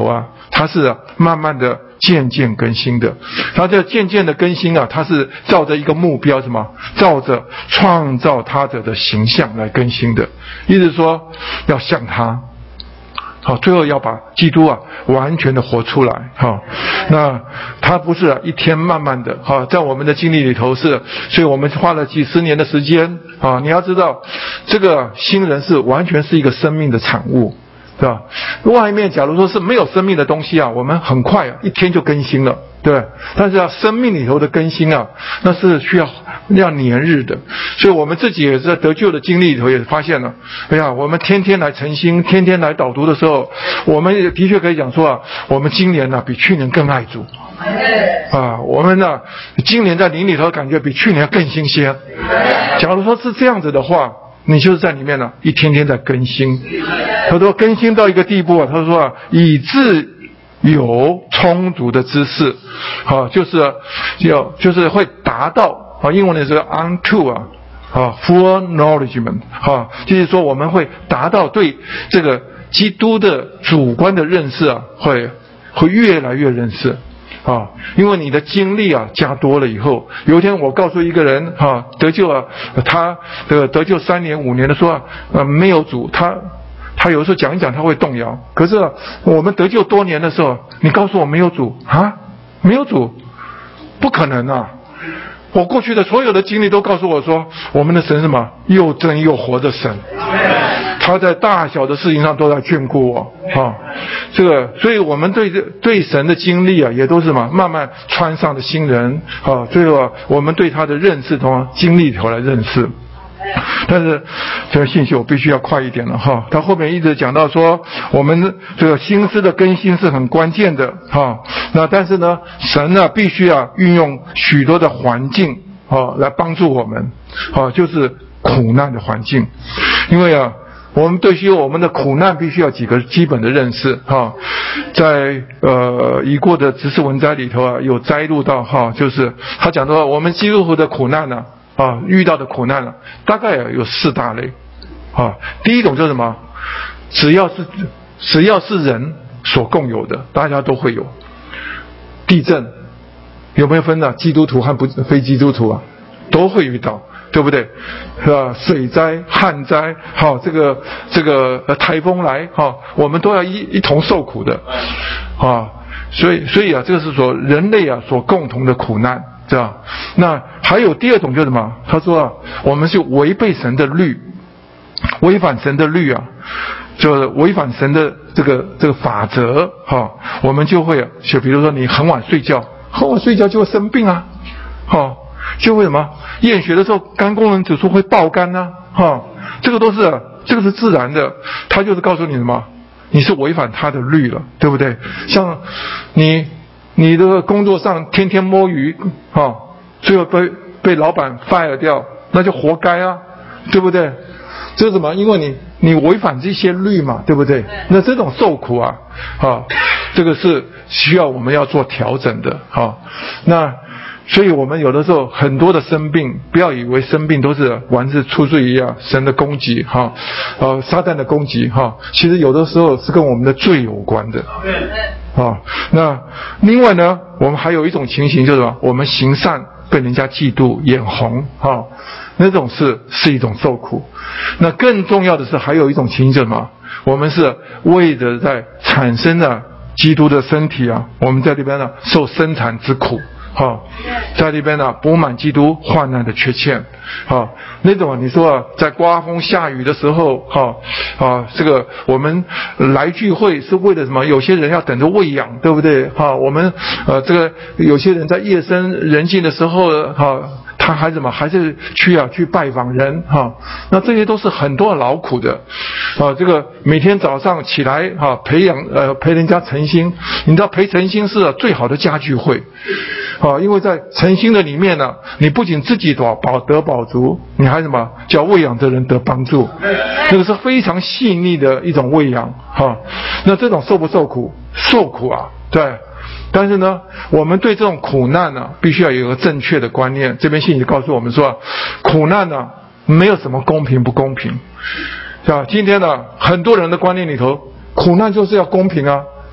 Speaker 1: 它是、啊、慢慢的渐渐更新的。它这渐渐的更新啊，它是照着一个目标，什么？照着创造他者的形象来更新的。意思说要像他。好，最后要把基督啊完全的活出来。好，那他不是、啊、一天慢慢的，好，在我们的经历里头是，所以我们花了几十年的时间啊。你要知道，这个新人是完全是一个生命的产物，对吧？外面假如说是没有生命的东西啊，我们很快啊一天就更新了，对。但是啊，生命里头的更新啊，那是需要要年日的。所以我们自己也在得救的经历里头也发现了，哎呀，我们天天来晨星，天天来导读的时候，我们也的确可以讲说啊，我们今年呢、啊、比去年更爱主啊，我们呢今年在灵里头感觉比去年更新鲜。假如说是这样子的话，你就是在里面呢一天天在更新。他说更新到一个地步啊，他说啊，以致有充足的知识，啊，就是有就是会达到啊，英文的是 unto 啊。啊 ，full knowledgement 啊，就是说我们会达到对这个基督的主观的认识啊，会会越来越认识啊，因为你的经历啊加多了以后，有一天我告诉一个人啊得救啊，他的得救三年五年的说啊，呃没有主，他他有时候讲一讲他会动摇，可是、啊、我们得救多年的时候，你告诉我没有主啊，没有主，不可能啊。我过去的所有的经历都告诉我说，我们的神是什么？又真又活的神，他在大小的事情上都在眷顾我啊。这个，所以我们对对神的经历啊，也都是什么慢慢穿上的新人啊。最后啊，我们对他的认识从经历头来认识。但是这个信息我必须要快一点了哈。他后面一直讲到说，我们这个心思的更新是很关键的哈。那但是呢，神呢必须要运用许多的环境啊来帮助我们啊，就是苦难的环境。因为啊，我们对于我们的苦难必须要几个基本的认识哈。在呃已过的执事文摘里头啊，有摘录到哈，就是他讲到我们基督徒的苦难呢。啊，遇到的苦难了，大概有四大类。啊，第一种就是什么？只要是只要是人所共有的，大家都会有。地震有没有分呢？基督徒和不非基督徒啊，都会遇到，对不对？是吧？水灾、旱灾，好、哦，这个这个呃台风来，哈、哦，我们都要一一同受苦的。啊，所以所以啊，这个是说人类啊所共同的苦难。这样，那还有第二种就是什么？他说啊，我们是违背神的律，违反神的律啊，就是违反神的这个这个法则哈、哦，我们就会就比如说你很晚睡觉，很晚睡觉就会生病啊，哈、哦，就会什么验血的时候肝功能指数会爆肝啊，哈、哦，这个都是这个是自然的，他就是告诉你什么，你是违反他的律了，对不对？像你。你的工作上天天摸鱼啊、哦，最后被被老板 fire 掉，那就活该啊，对不对？这是什么？因为你你违反这些律嘛，对不对？那这种受苦啊，啊、哦，这个是需要我们要做调整的啊、哦。那所以我们有的时候很多的生病，不要以为生病都是完是出自于啊神的攻击哈，呃撒旦的攻击哈，其实有的时候是跟我们的罪有关的。啊，那另外呢，我们还有一种情形就是什么？我们行善被人家嫉妒、眼红，哈，那种是是一种受苦。那更重要的是，还有一种情形就是什么？我们是为着在产生了基督的身体啊，我们在这边呢受生产之苦。好，在这边呢补满基督患难的缺欠。好，那种你说啊，在刮风下雨的时候，哈啊，这个我们来聚会是为了什么？有些人要等着喂养，对不对？哈，我们呃这个有些人在夜深人静的时候，哈。他还怎么还是去啊去拜访人哈、啊？那这些都是很多劳苦的啊。这个每天早上起来哈、啊，培养呃陪人家诚心，你知道陪诚心是、啊、最好的家聚会啊，因为在诚心的里面呢，你不仅自己得饱得饱足，你还什么叫喂养的人得帮助，这个是非常细腻的一种喂养哈、啊。那这种受不受苦？受苦啊，对。但是呢，我们对这种苦难呢、啊，必须要有一个正确的观念。这边信息告诉我们说，苦难呢、啊，没有什么公平不公平，是吧？今天呢，很多人的观念里头，苦难就是要公平啊，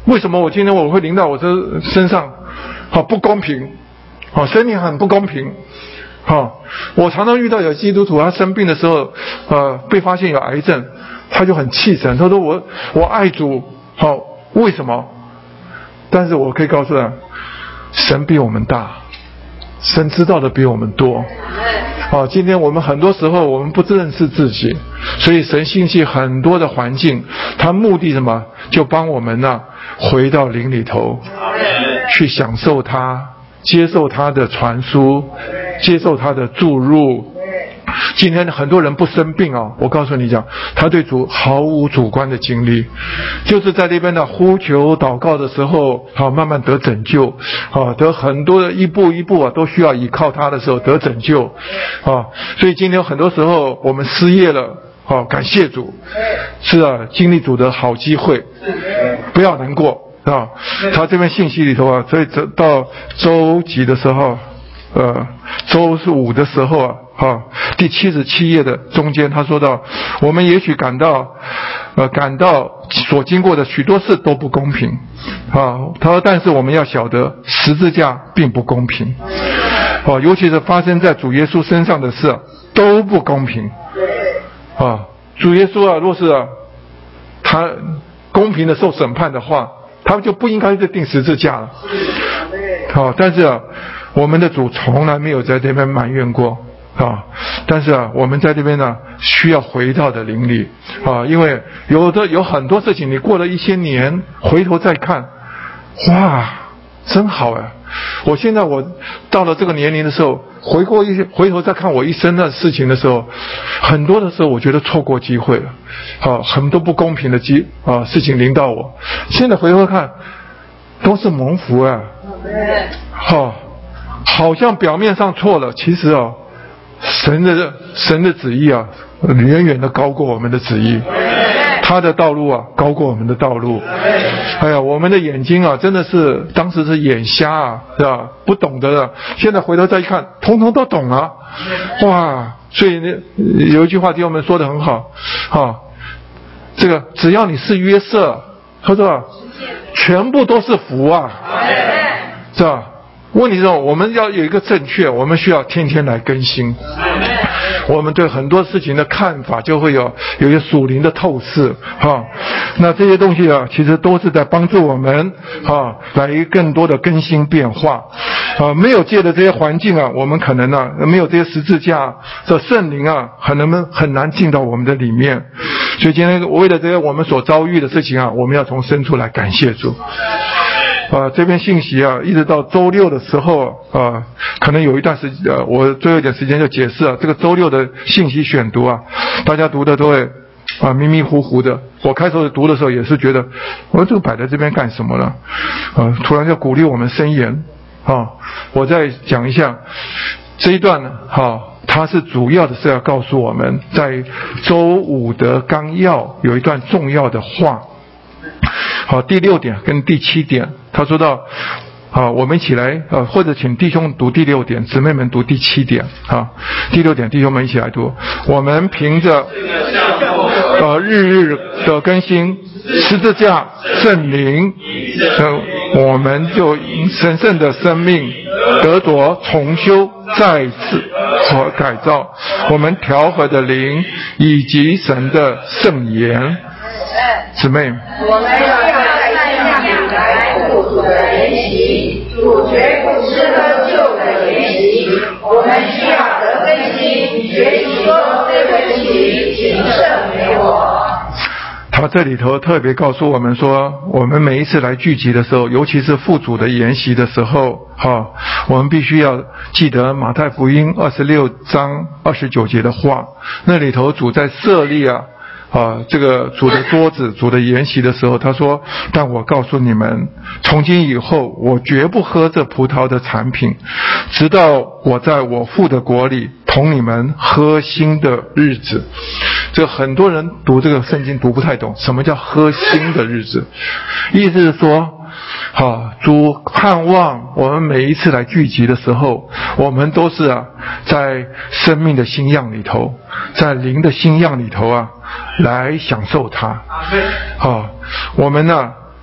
Speaker 1: 为什么我今天我会临到我这身上？好不公平，好生命很不公平。好，我常常遇到有基督徒，他生病的时候，呃，被发现有癌症，他就很气神，他说我我爱主，好为什么？但是我可以告诉他，神比我们大，神知道的比我们多。好，今天我们很多时候我们不认识自己，所以神兴起很多的环境，他目的什么？就帮我们呢、啊、回到灵里头，去享受他，接受他的传输，接受他的注入。今天很多人不生病啊，我告诉你讲，他对主毫无主观的经历，就是在那边的呼求祷告的时候，好慢慢得拯救，啊得很多的一步一步啊，都需要依靠他的时候得拯救，啊，所以今天很多时候我们失业了，好感谢主，是啊，经历主的好机会，不要难过啊。他这边信息里头啊，所以到周几的时候，呃，周五的时候啊。啊，第七十七页的中间，他说到，我们也许感到，呃，感到所经过的许多事都不公平，啊，他说，但是我们要晓得，十字架并不公平，啊，尤其是发生在主耶稣身上的事、啊、都不公平，啊，主耶稣啊，若是啊，他公平的受审判的话，他就不应该再钉十字架了，好、啊，但是啊，我们的主从来没有在这边埋怨过。啊，但是啊，我们在这边呢，需要回到的灵里啊，因为有的有很多事情，你过了一些年，回头再看，哇，真好啊！我现在我到了这个年龄的时候，回过一些回头再看我一生的事情的时候，很多的时候我觉得错过机会了，啊，很多不公平的机啊事情临到我，现在回头看，都是蒙福啊，好、啊，好像表面上错了，其实啊。神的神的旨意啊，远远的高过我们的旨意，他的道路啊，高过我们的道路。哎呀，我们的眼睛啊，真的是当时是眼瞎啊，是吧？不懂得的，现在回头再一看，统统都懂啊！哇，所以呢，有一句话弟兄们说得很好，啊，这个只要你是约瑟，他说，全部都是福啊，是吧？问题是我们要有一个正确，我们需要天天来更新，我们对很多事情的看法就会有有一些属灵的透视哈。那这些东西啊，其实都是在帮助我们啊，来更多的更新变化啊。没有借的这些环境啊，我们可能啊，没有这些十字架这圣灵啊，很能很难进到我们的里面。所以今天为了这些我们所遭遇的事情啊，我们要从深处来感谢主。啊，这篇信息啊，一直到周六的时候啊，可能有一段时间，呃，我最后一点时间就解释啊，这个周六的信息选读啊，大家读的都会啊迷迷糊糊的。我开头读的时候也是觉得，我说这个摆在这边干什么呢？啊，突然就鼓励我们申言啊。我再讲一下这一段呢，哈、啊，它是主要的是要告诉我们，在周五的纲要有一段重要的话。好，第六点跟第七点，他说到，好，我们一起来，呃，或者请弟兄读第六点，姊妹们读第七点，啊，第六点，弟兄们一起来读。我们凭着，呃，日日的更新，十字架圣灵，呃，我们就因神圣的生命得着重修、再次和改造，我们调和的灵以及神的圣言。姊妹，
Speaker 2: 我们要在善良来互主的研习，主绝不是个旧的研习，我们需要得更新，学习说对不起，请赦免我。
Speaker 1: 他这里头特别告诉我们说，我们每一次来聚集的时候，尤其是父主的研习的时候，哈，我们必须要记得马太福音二十六章二十九节的话，那里头主在设立啊。啊，这个主的桌子，主的筵席的时候，他说：“但我告诉你们，从今以后，我绝不喝这葡萄的产品，直到我在我父的国里同你们喝新的日子。”这很多人读这个圣经读不太懂，什么叫喝新的日子？意思是说，好，主盼望我们每一次来聚集的时候，我们都是啊，在生命的新样里头，在灵的新样里头啊，来享受它。好，我们呢，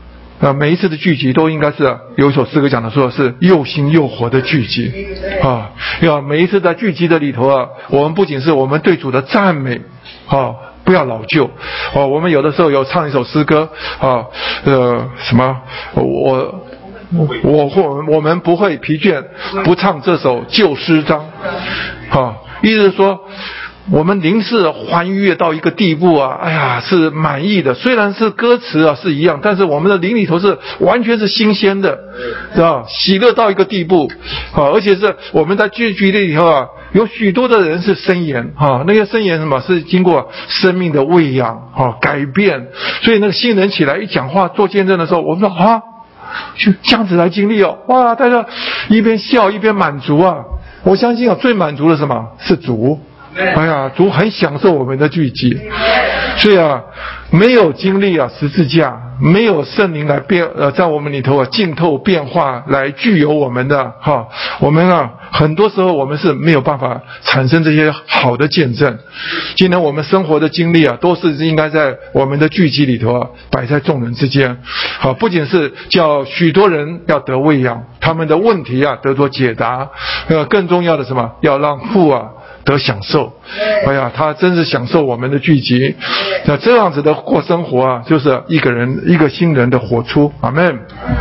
Speaker 1: 呃，每一次的聚集都应该是有一首诗歌讲的说是又新又活的聚集啊，要每一次在聚集的里头啊，我们不仅是我们对主的赞美啊，不要老旧哦，我们有的时候有唱一首诗歌啊，呃，什么我。我或我们不会疲倦，不唱这首旧诗章，啊，意思是说，我们灵是还悦到一个地步啊，哎呀，是满意的。虽然是歌词啊是一样，但是我们的灵里头是完全是新鲜的，是吧？喜乐到一个地步，啊，而且是我们在聚集里头啊，有许多的人是申言啊，那些申言什么是经过生命的喂养啊改变，所以那个新人起来一讲话做见证的时候，我们说啊。就这样子来经历哦，哇！大家一边笑一边满足啊！我相信啊，最满足的是什么？是主。哎呀，主很享受我们的聚集，所以啊，没有经历啊十字架，没有圣灵来变呃，在我们里头啊浸透变化来具有我们的哈，我们啊很多时候我们是没有办法产生这些好的见证。今天我们生活的经历啊，都是应该在我们的聚集里头啊，摆在众人之间。好，不仅是叫许多人要得喂养，他们的问题啊得到解答，呃，更重要的什么？要让父啊。得享受，哎呀，他真是享受我们的聚集。那这样子的过生活啊，就是一个人一个新人的活出。阿们。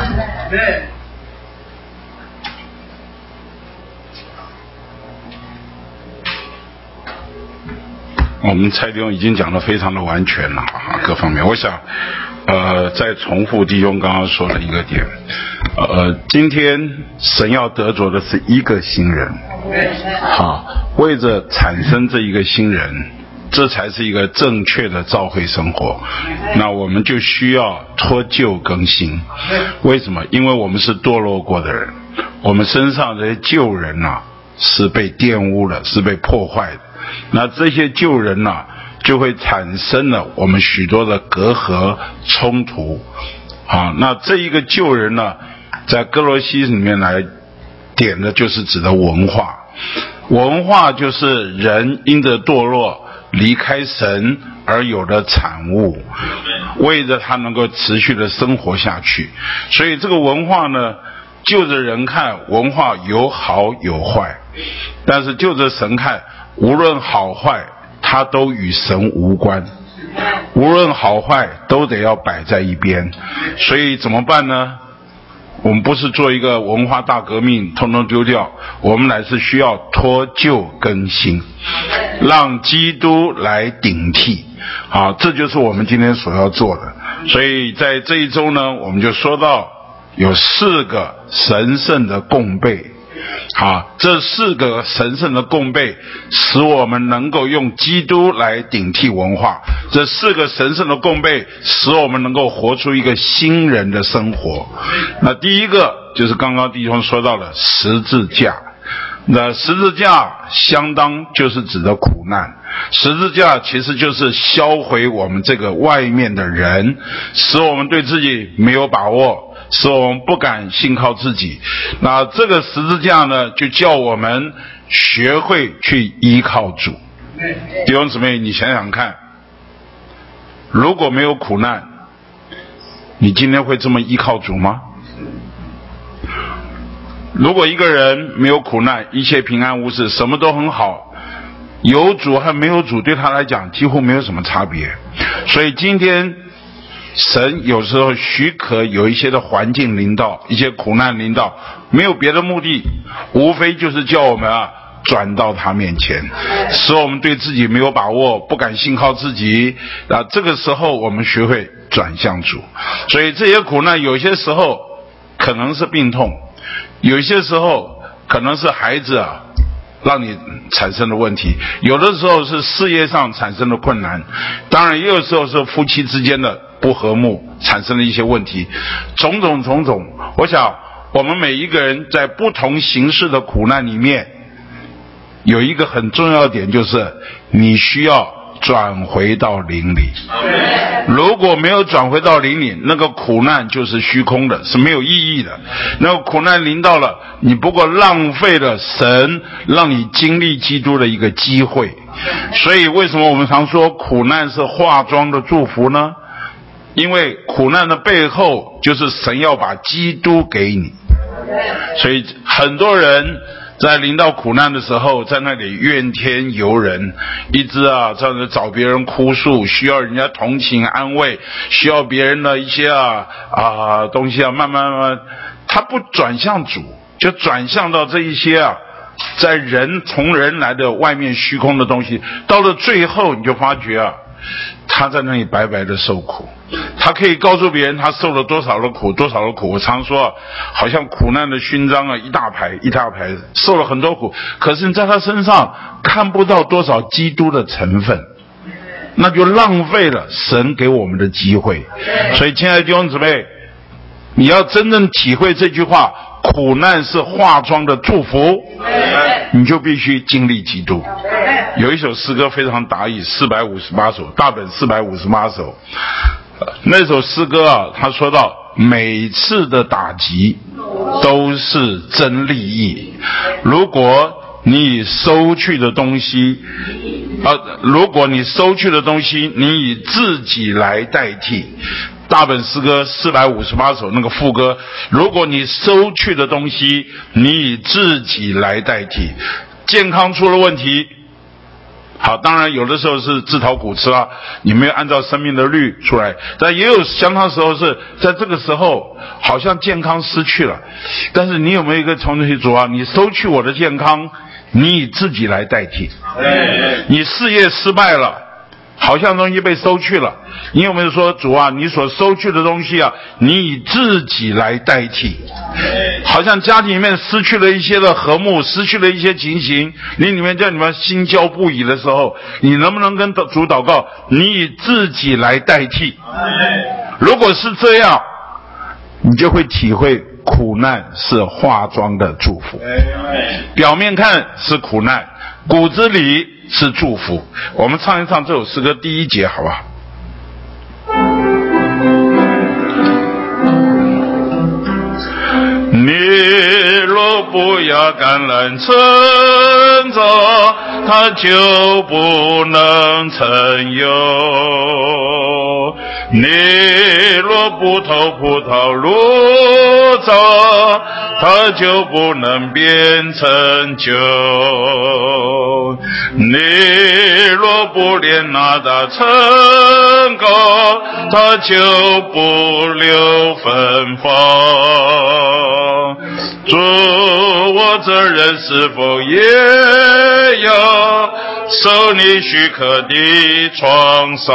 Speaker 3: 我们蔡弟兄已经讲得非常的完全了啊，各方面。我想，呃，再重复弟兄刚刚说的一个点，呃，今天神要得着的是一个新人。好，为着产生这一个新人，这才是一个正确的教会生活。那我们就需要脱旧更新。为什么？因为我们是堕落过的人，我们身上这些旧人啊是被玷污了，是被破坏的。那这些旧人啊就会产生了我们许多的隔阂冲突啊。那这一个旧人呢，在歌罗西里面来点的就是指的文化，文化就是人因着堕落离开神而有的产物，为着他能够持续的生活下去。所以这个文化呢，就着人看，文化有好有坏，但是就着神看，无论好坏，它都与神无关，无论好坏都得要摆在一边。所以怎么办呢？我们不是做一个文化大革命通通丢掉，我们乃是需要脱旧更新，让基督来顶替啊，这就是我们今天所要做的。所以在这一周呢，我们就说到有四个神圣的供备啊，这四个神圣的供备使我们能够用基督来顶替文化，这四个神圣的供备使我们能够活出一个新人的生活。那第一个就是刚刚弟兄说到的十字架，那十字架相当就是指的苦难，十字架其实就是销毁我们这个外面的人，使我们对自己没有把握，使我们不敢信靠自己。那这个十字架呢，就叫我们学会去依靠主。弟兄姊妹，你想想看，如果没有苦难，你今天会这么依靠主吗？如果一个人没有苦难，一切平安无事，什么都很好，有主和没有主对他来讲几乎没有什么差别。所以今天神有时候许可有一些的环境临到，一些苦难临到，没有别的目的，无非就是叫我们啊转到他面前，使我们对自己没有把握，不敢信靠自己啊。这个时候我们学会转向主。所以这些苦难有些时候可能是病痛，有些时候可能是孩子啊让你产生的问题，有的时候是事业上产生的困难，当然也有时候是夫妻之间的不和睦产生了一些问题，种种种种。我想我们每一个人在不同形式的苦难里面，有一个很重要的点，就是你需要转回到灵里。如果没有转回到灵里，那个苦难就是虚空的，是没有意义的。那个苦难临到了，你不过浪费了神让你经历基督的一个机会。所以为什么我们常说苦难是化妆的祝福呢？ 因为苦难的背后就是神要把基督给你，所以很多人在临到苦难的时候，在那里怨天尤人，一直啊这样子找别人哭诉，需要人家同情安慰，需要别人的一些啊啊东西啊，慢慢慢慢，他不转向主，就转向到这一些啊，在人从人来的外面虚空的东西，到了最后你就发觉啊，他在那里白白的受苦。他可以告诉别人他受了多少的苦，多少的苦。我常说啊，好像苦难的勋章啊，一大排一大排，受了很多苦，可是你在他身上看不到多少基督的成分，那就浪费了神给我们的机会。所以亲爱的弟兄姊妹，你要真正体会这句话，苦难是化妆的祝福，你就必须经历基督。有一首诗歌非常达意，四百五十八首，大本四百五十八首。那首诗歌啊，他说到每次的打击都是真利益。如果你收去的东西，呃，如果你收去的东西，你以自己来代替。大本诗歌四百五十八首那个副歌，如果你收去的东西，你以自己来代替。健康出了问题。好，当然有的时候是自讨苦吃啊，你没有按照生命的律出来，但也有相当时候是在这个时候好像健康失去了，但是你有没有一个从题主啊，你收去我的健康，你以自己来代替。你事业失败了，好像东西被收去了，你有没有说主啊，你所收去的东西啊，你以自己来代替。好像家庭里面失去了一些的和睦，失去了一些情形，你里面叫你们心焦不已的时候，你能不能跟主祷告，你以自己来代替。如果是这样，你就会体会苦难是化妆的祝福。表面看是苦难，骨子里是祝福。我们唱一唱这首诗歌第一节好不好？你若不要橄榄成长，它就不能成有。你若不投葡萄入枣，它就不能变成酒。你若不连那大成高，它就不留芬芳。主，我这人是否也要受你许可的创伤？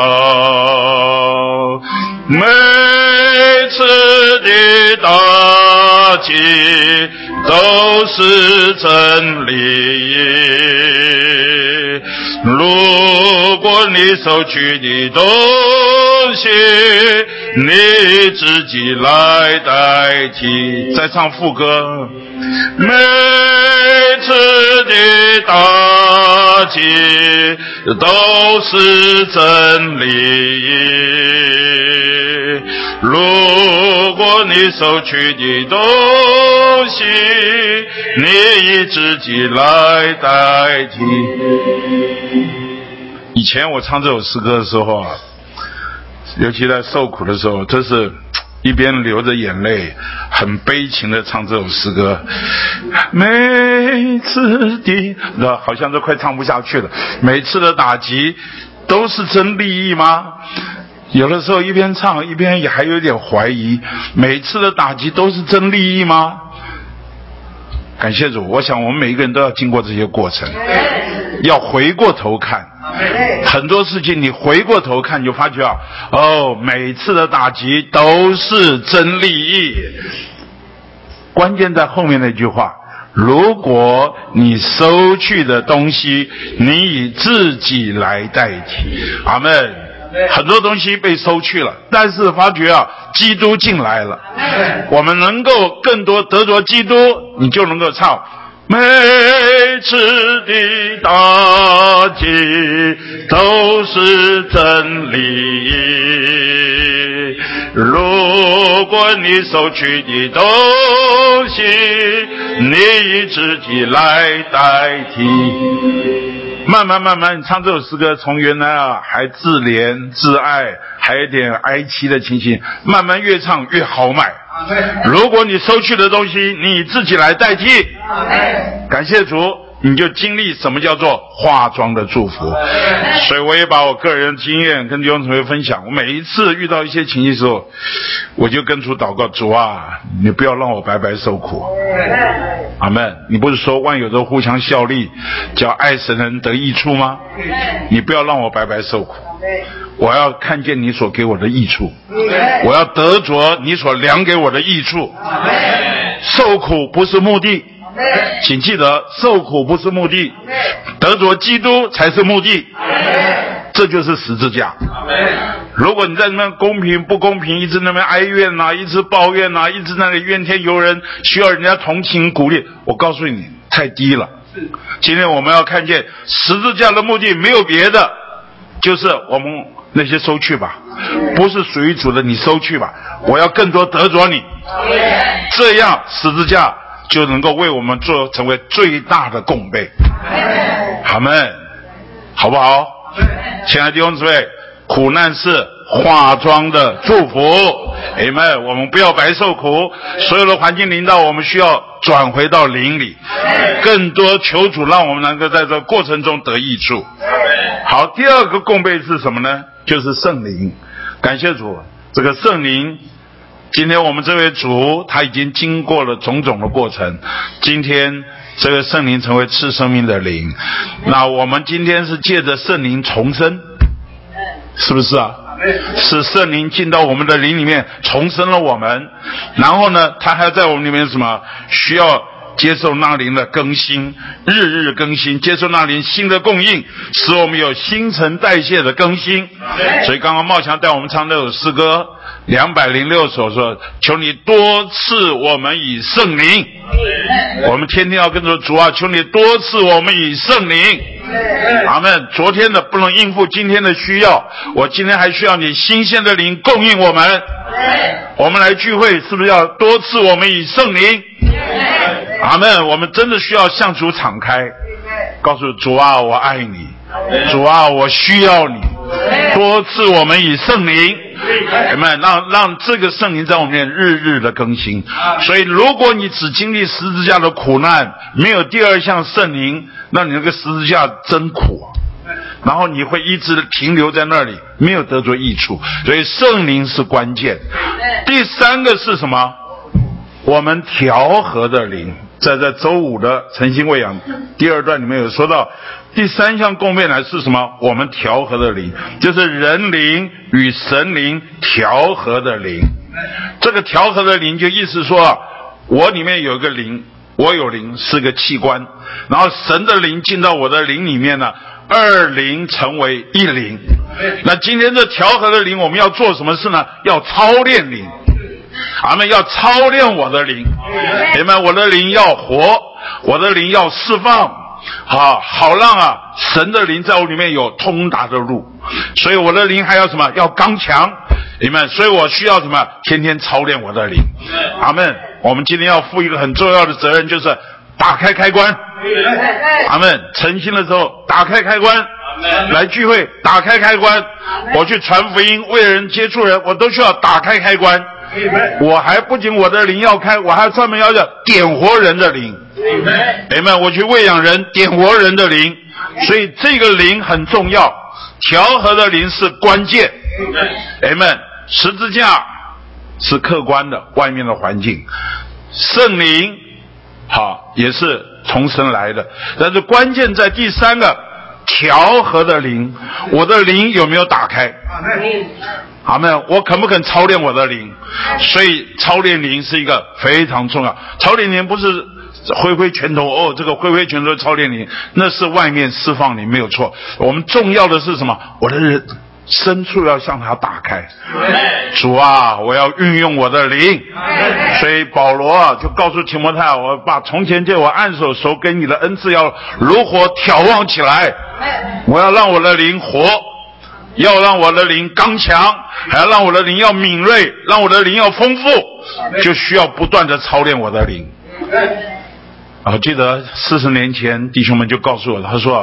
Speaker 3: 每次的打击都是真理。如果你收取的东西，你自己来代替。再唱副歌。每次的打击都是真理。如果你收取的东西，你以自己来代替。以前我唱这首诗歌的时候啊，尤其在受苦的时候，这是一边流着眼泪，很悲情的唱这首诗歌。每次的，好像都快唱不下去了。每次的打击都是真利益吗？有的时候一边唱一边也还有点怀疑，每次的打击都是真利益吗？感谢主，我想我们每一个人都要经过这些过程，要回过头看很多事情，你回过头看你就发觉啊，哦，每次的打击都是真利益。关键在后面那句话，如果你收去的东西，你以自己来代替。阿们。很多东西被收去了，但是发觉啊，基督进来了，我们能够更多得着基督，你就能够唱每次的打击都是真理。如果你收取的东西，你以自己来代替。 慢慢慢慢，你唱这首诗歌，从原来啊还自怜自爱，还有点哀戚的情形，慢慢越唱越豪迈。如果你收去的东西你自己来代替，感谢主，你就经历什么叫做化妆的祝福。所以我也把我个人的经验跟弟兄姊妹分享。我每一次遇到一些情形的时候，我就跟主祷告，主啊，你不要让我白白受苦。阿们。你不是说万有都互相效力，叫爱神的人得益处吗？你不要让我白白受苦，我要看见你所给我的益处，我要得着你所量给我的益处。受苦不是目的，请记得，受苦不是目的，得着基督才是目的。这就是十字架。如果你在那边公平不公平，一直那边哀怨啊，一直抱怨啊，一直那里怨天尤人，需要人家同情鼓励，我告诉你，太低了。今天我们要看见十字架的目的没有别的，就是我们那些收去吧，不是属于主的你收去吧，我要更多得着你，这样十字架就能够为我们做成为最大的供备。阿们，好不好？亲爱的弟兄姊妹，苦难是化妆的祝福。阿们，我们不要白受苦，所有的环境临到我们需要转回到灵里，更多求主让我们能够在这个过程中得益处。好，第二个供备是什么呢？就是圣灵。感谢主，这个圣灵，今天我们这位主他已经经过了种种的过程，今天这个圣灵成为赐生命的灵。那我们今天是借着圣灵重生，是不是啊？是圣灵进到我们的灵里面重生了我们，然后呢他还在我们里面什么需要接受那灵的更新，日日更新，接受那灵新的供应，使我们有新陈代谢的更新。所以刚刚茂强带我们唱那首诗歌两百零六首，说求你多赐我们以圣灵。我们天天要跟着主啊，求你多赐我们以圣灵。阿们。昨天的不能应付今天的需要，我今天还需要你新鲜的灵供应我们。我们来聚会是不是要多赐我们以圣灵？阿们。我们真的需要向主敞开，告诉主啊，我爱你，主啊，我需要你，多赐我们以圣灵。阿们。让让这个圣灵在我们面日日的更新。所以如果你只经历十字架的苦难，没有第二项圣灵，那你那个十字架真苦啊，然后你会一直停留在那里，没有得着益处。所以圣灵是关键。第三个是什么？我们调和的灵，在这周五的诚心喂养第二段里面有说到，第三项供备呢是什么？我们调和的灵，就是人灵与神灵调和的灵。这个调和的灵就意思说，我里面有一个灵，我有灵是个器官，然后神的灵进到我的灵里面呢，二灵成为一灵。那今天这调和的灵我们要做什么事呢？要操练灵。阿们。要操练我的灵，明白？我的灵要活，我的灵要释放，好好让啊神的灵在我里面有通达的路。所以我的灵还要什么？要刚强，明白？所以我需要什么？天天操练我的灵。阿们。我们今天要负一个很重要的责任，就是打开开关。阿们。诚心的时候打开开关，来聚会打开开关，我去传福音为人接触人，我都需要打开开关。我还不仅我的灵要开，我还专门要点活人的灵。阿们。我去喂养人，点活人的灵。所以这个灵很重要，调和的灵是关键。阿们。十字架是客观的外面的环境，圣灵好也是从神来的，但是关键在第三个调和的灵，我的灵有没有打开？阿们。我肯不肯操练我的灵？所以操练灵是一个非常重要。操练灵不是挥挥拳头，哦，这个挥挥拳头操练灵，那是外面释放灵，没有错。我们重要的是什么？我的人深处要向他打开。主啊，我要运用我的灵。所以保罗啊就告诉提摩太，我把从前借我按手手给你的恩赐要如火挑旺起来。我要让我的灵活，要让我的灵刚强，还要让我的灵要敏锐，让我的灵要丰富，就需要不断的操练我的灵。我记得四十年前弟兄们就告诉我，他说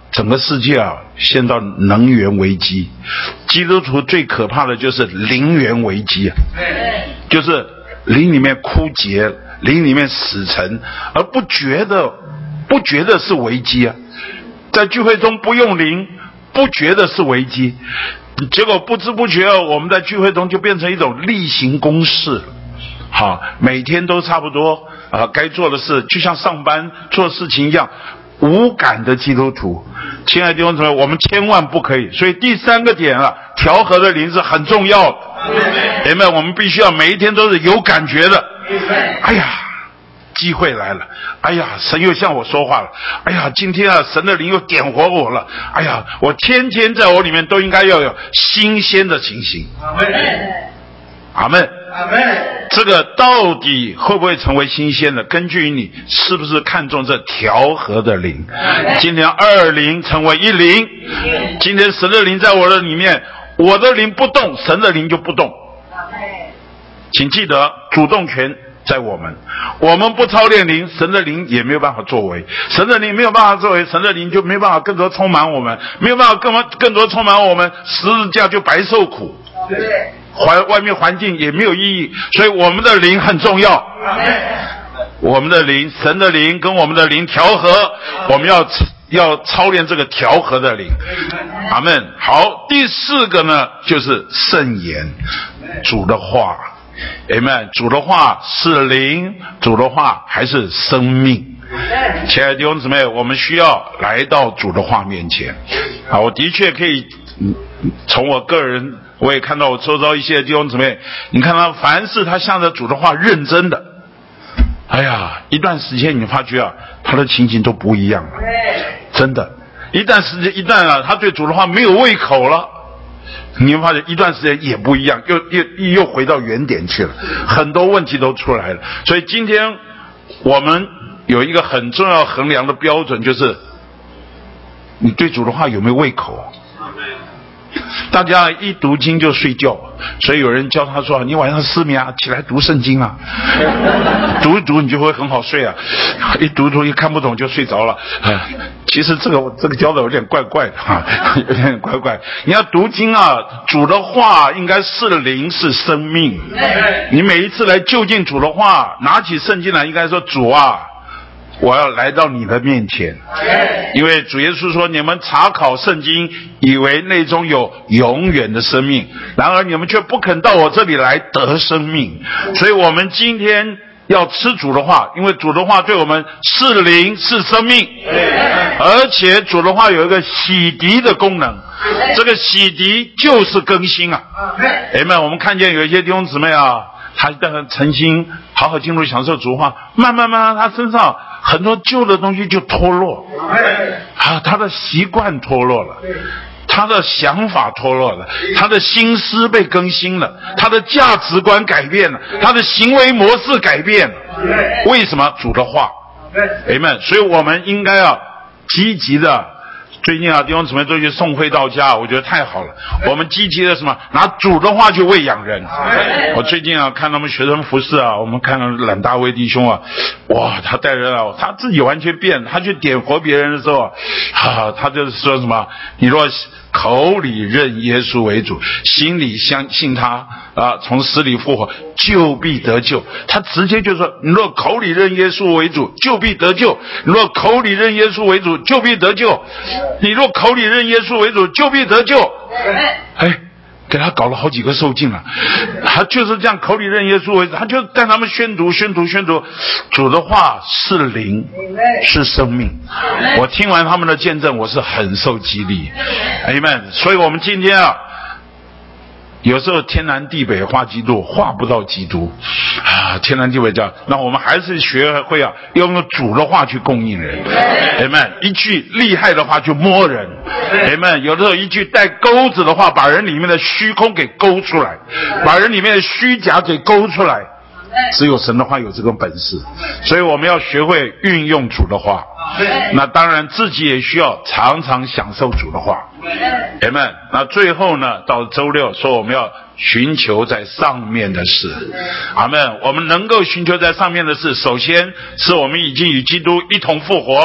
Speaker 3: 整个世界啊陷到能源危机，基督徒最可怕的就是灵源危机啊，就是灵里面枯竭，灵里面死沉，而不觉得不觉得是危机啊，在聚会中不用灵，不觉得是危机，结果不知不觉我们在聚会中就变成一种例行公事，好，每天都差不多啊，该做的事就像上班做事情一样，无感的基督徒。亲爱的弟兄姊妹，我们千万不可以。所以第三个点啊，调和的灵是很重要的。姐妹，我们必须要每一天都是有感觉的。哎呀，机会来了，哎呀，神又向我说话了，哎呀，今天啊，神的灵又点活我了，哎呀，我天天在我里面都应该要有新鲜的情形。阿们，阿们。这个到底会不会成为新鲜的，根据你是不是看重这调和的灵。今天二灵成为一灵，今天神的灵在我的里面，我的灵不动，神的灵就不动。请记得主动权在我们，我们不操练灵，神的灵也没有办法作为，神的灵没有办法作为，神的灵就没有办法更多充满我们，没有办法更更多充满我们，十字架就白受苦，环外面环境也没有意义，所以我们的灵很重要。我们的灵，神的灵跟我们的灵调和，我们要要操练这个调和的灵。阿们。好，第四个呢就是圣言，主的话。Amen， 主的话是灵，主的话还是生命。亲爱的弟兄姊妹，我们需要来到主的话面前啊！我的确可以从我个人，我也看到我周遭一些弟兄姊妹，你看他凡是他向着主的话认真的，哎呀，一段时间你发觉啊，他的情形都不一样了，真的。一段时间，一旦啊，他对主的话没有胃口了，你会发现一段时间也不一样，又又又回到原点去了，很多问题都出来了。所以今天我们有一个很重要衡量的标准，就是你对主的话有没有胃口。大家一读经就睡觉，所以有人教他说，你晚上失眠啊，起来读圣经啊，读一读你就会很好睡啊，一读读一看不懂就睡着了。其实这个这个教的有点怪怪的哈，有点怪怪。你要读经啊，主的话应该是灵是生命。你每一次来就近主的话，拿起圣经来，应该说主啊，我要来到你的面前，因为主耶稣说，你们查考圣经，以为内中有永远的生命，然而你们却不肯到我这里来得生命。所以我们今天要吃主的话，因为主的话对我们是灵是生命，而且主的话有一个洗涤的功能，这个洗涤就是更新啊。哎们，我们看见有一些弟兄姊妹啊，他的诚心好好进入享受主话，慢慢慢慢他身上很多旧的东西就脱落啊，他的习惯脱落了，他的想法脱落了，他的心思被更新了，他的价值观改变了，他的行为模式改变了。为什么？主的话。Amen。所以我们应该要积极的，最近啊弟兄姊妹都去送会到家，我觉得太好了。我们积极的什么？拿主的话去喂养人。我最近啊看他们学生服侍啊，我们看到懒大卫弟兄啊，哇，他带人啊，他自己完全变，他去点活别人的时候啊，啊他就是说什么？你若口里认耶稣为主，心里相信他啊，从死里复活，就必得救。他直接就说，你若口里认耶稣为主，就必得救；你若口里认耶稣为主，就必得救；你若口里认耶稣为主，就必得救。哎，给他搞了好几个受尽了，他就是这样口里认耶稣为主，他就带他们宣读宣读宣读主的话是灵是生命。我听完他们的见证，我是很受激励。Amen。所以我们今天啊，有时候天南地北画基督，画不到基督啊，天南地北这样，那我们还是学会啊，要用主的话去供应人。Amen。一句厉害的话就摸人。Amen。有的时候一句带钩子的话，把人里面的虚空给勾出来，把人里面的虚假给勾出来。只有神的话有这个本事，所以我们要学会运用主的话。那当然自己也需要常常享受主的话。Amen。那最后呢，到周六说我们要寻求在上面的事。阿们。我们能够寻求在上面的事，首先是我们已经与基督一同复活。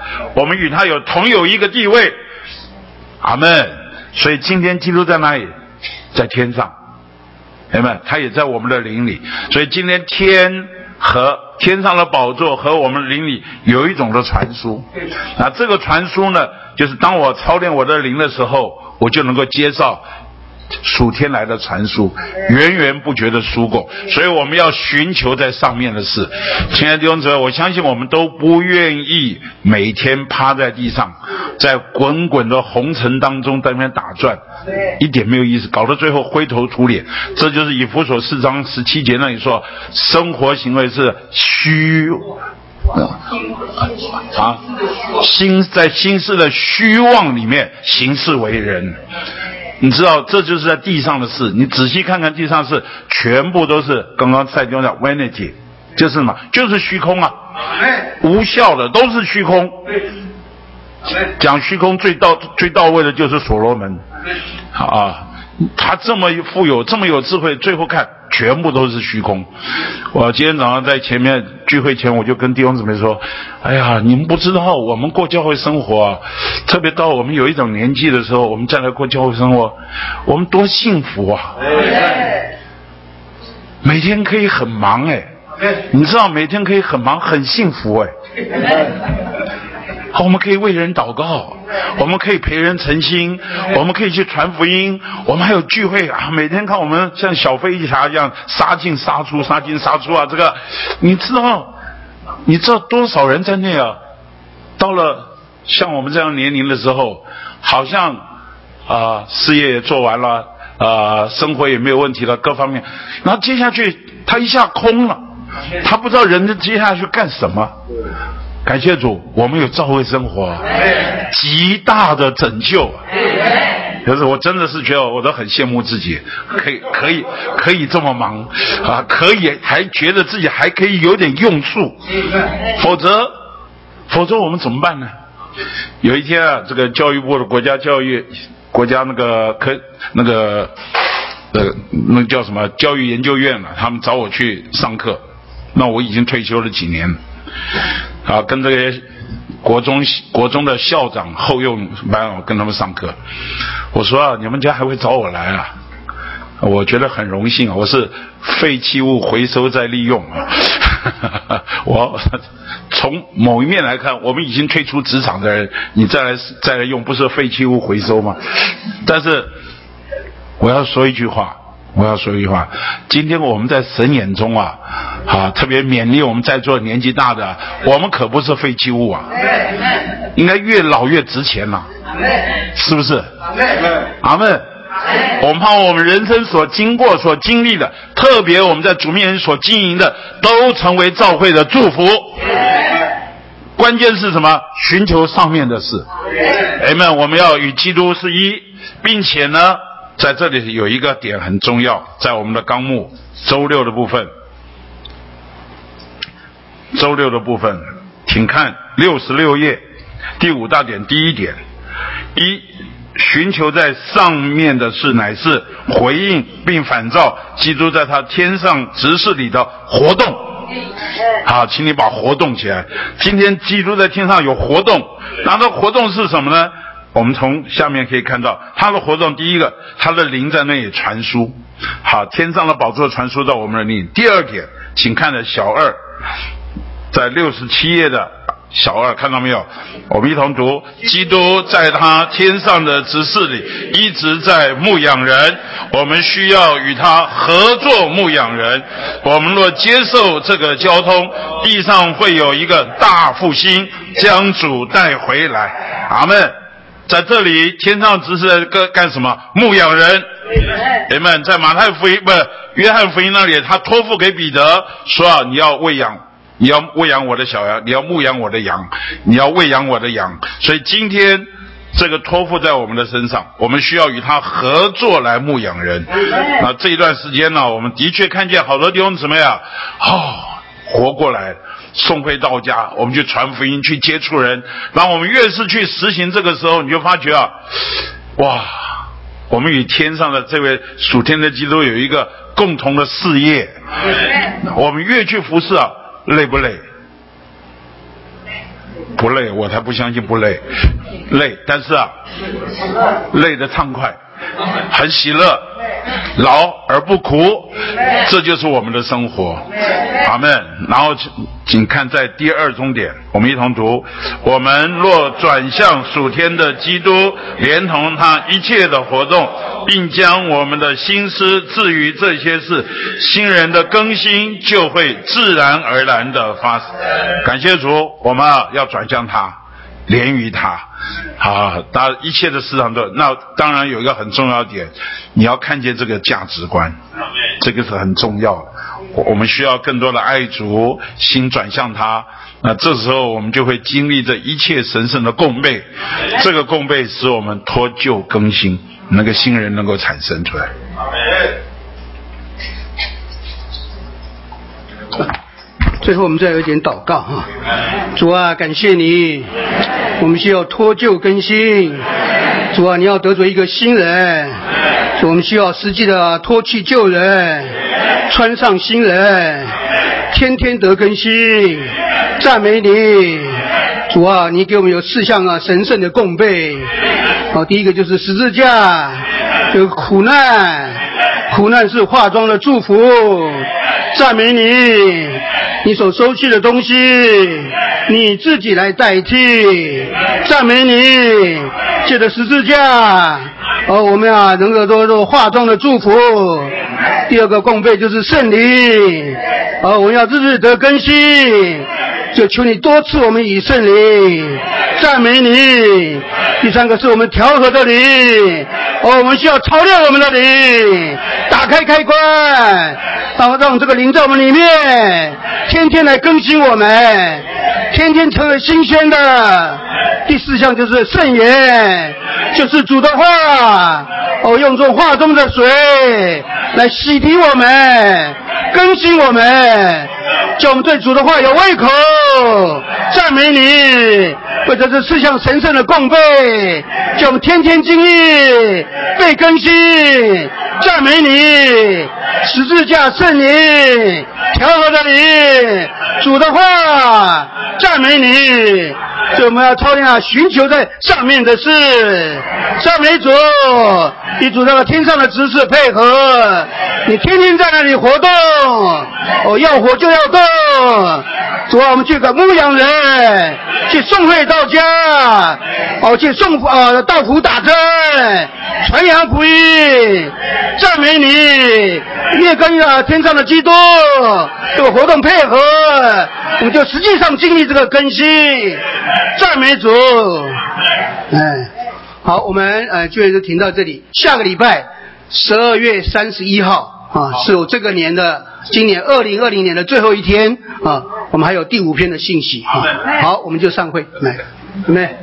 Speaker 3: 我们与他有同有一个地位。阿们。所以今天基督在哪里？在天上。阿们。他也在我们的灵里。所以今天天和天上的宝座和我们灵里有一种的传输。那这个传输呢，就是当我操练我的灵的时候，我就能够接受属天来的传输，源源不绝的输供。所以我们要寻求在上面的事。亲爱的弟兄姊妹，我相信我们都不愿意每天趴在地上，在滚滚的红尘当中在那边打转，一点没有意思，搞到最后灰头土脸。这就是以弗所四章十七节那里说，生活行为是虚啊，心在心事的虚妄里面行事为人。你知道这就是在地上的事，你仔细看看地上的事，全部都是刚刚蔡弟兄讲 vanity， 就是什么？就是虚空啊，无效的，都是虚空。讲虚空最到最到位的就是所罗门啊，他这么富有，这么有智慧，最后看全部都是虚空。我今天早上在前面聚会前，我就跟弟兄姊妹说，哎呀，你们不知道我们过教会生活啊，特别到我们有一种年纪的时候，我们再来过教会生活，我们多幸福啊。每天可以很忙哎，你知道每天可以很忙很幸福哎。我们可以为人祷告，我们可以陪人诚心，我们可以去传福音，我们还有聚会啊！每天看我们像小飞侠一样杀进杀出，杀进杀出啊！这个你知道，你知道多少人在那啊？到了像我们这样年龄的时候，好像啊、呃、事业也做完了，啊、呃、生活也没有问题了，各方面，然后接下去他一下空了，他不知道人接下去干什么。感谢主，我们有教会生活，极大的拯救。就是我真的是觉得我都很羡慕自己，可以可以可以这么忙啊，可以还觉得自己还可以有点用处，否则否则我们怎么办呢？有一天啊，这个教育部的国家教育国家那个科那个呃那个叫什么教育研究院了，他们找我去上课，那我已经退休了几年了。啊，跟这些国中国中的校长后用班，我跟他们上课。我说啊，你们家还会找我来啊？我觉得很荣幸啊，我是废弃物回收再利用啊。我从某一面来看，我们已经退出职场的人，你再来再来用，不是废弃物回收吗？但是我要说一句话。我要说一句话，今天我们在神眼中啊，啊，特别勉励我们在座年纪大的，我们可不是废弃物啊，应该越老越值钱了，是不是？阿们。我们怕我们人生所经过、所经历的，特别我们在主面前所经营的，都成为教会的祝福。关键是什么？寻求上面的事。阿们。我们要与基督是一，并且呢，在这里有一个点很重要，在我们的纲目周六的部分，周六的部分，请看六十六页第五大点第一点，一，寻求在上面的事，乃是回应并反照基督在他天上执事里的活动。好，请你把活动起来。今天基督在天上有活动，那这活动是什么呢？我们从下面可以看到他的活动，第一个，他的灵在那里传输，好，天上的宝座传输到我们的灵。第二点，请看的小二，在六十七页的小二，看到没有？我们一同读，基督在他天上的执事里一直在牧养人，我们需要与他合作牧养人。我们若接受这个交通，地上会有一个大复兴，将主带回来。阿们。在这里天上执事干干什么？牧养人。人们在马太福音不约翰福音那里，他托付给彼得说啊，你要喂养你要喂养我的小羊，你要牧养我的羊，你要喂养我的羊。所以今天这个托付在我们的身上，我们需要与他合作来牧养人。那这一段时间呢，我们的确看见好多弟兄姊妹啊，哦，活过来，送回到家，我们去传福音，去接触人。然后我们越是去实行这个时候，你就发觉啊，哇，我们与天上的这位属天的基督有一个共同的事业。我们越去服侍啊，累不累？不不累，我才不相信不累，累，但是啊，累得畅快，很喜乐，劳而不苦，这就是我们的生活。阿们。然后请看在第二中点，我们一同读：我们若转向属天的基督，连同他一切的活动，并将我们的心思置于这些事，新人的更新就会自然而然的发生。感谢主，我们啊要转向他，连于他啊，当然一切的市场都，那当然有一个很重要的点，你要看见这个价值观，这个是很重要的。我们需要更多的爱主，心转向他，那这时候我们就会经历这一切神圣的供备，这个供备使我们脱旧更新，那个新人能够产生出来。
Speaker 4: 最后我们再有一点祷告哈，主啊，感谢你，我们需要脱旧更新，主啊，你要得罪一个新人，主，我们需要实际的脱去旧人，穿上新人，天天得更新，赞美你，主啊，你给我们有四项啊神圣的供备，好，第一个就是十字架，有苦难，苦难是化妆的祝福，赞美你，你所收去的东西你自己来代替，赞美你，借着十字架而我们啊能够做做化妆的祝福。第二个供备就是圣灵，而我们要日日得更新，就求你多赐我们以圣灵，赞美你。第三个是我们调和的灵，而我们需要操练我们的灵，打开开关，让让这个灵在我们里面天天来更新我们，天天成为新鲜的。第四项就是圣言，就是主的话，哦，用这种话中的水来洗涤我们，更新我们，叫我们对主的话有胃口，赞美你。为着这四项神圣的供备，叫我们天天经历被更新，赞美你。十字架圣灵，调和的灵，主的话，赞美你。所以我们要操练啊，寻求在上面的事，赞美主，与主那个天上的指示配合，你天天在那里活动，哦，要活就要动。主啊，我们去个牧羊人，去送会到家，哦，去送呃到府打针，传扬福音，赞美你，越跟啊天上的基督这个活动配合，我们就实际上经历这个更新，赞美主。哎，好，我们呃就就停到这里，下个礼拜十二月三十一号。啊，是我这个年的今年二零二零年的最后一天啊，我们还有第五篇的信息啊。好，我们就散会，来，准备。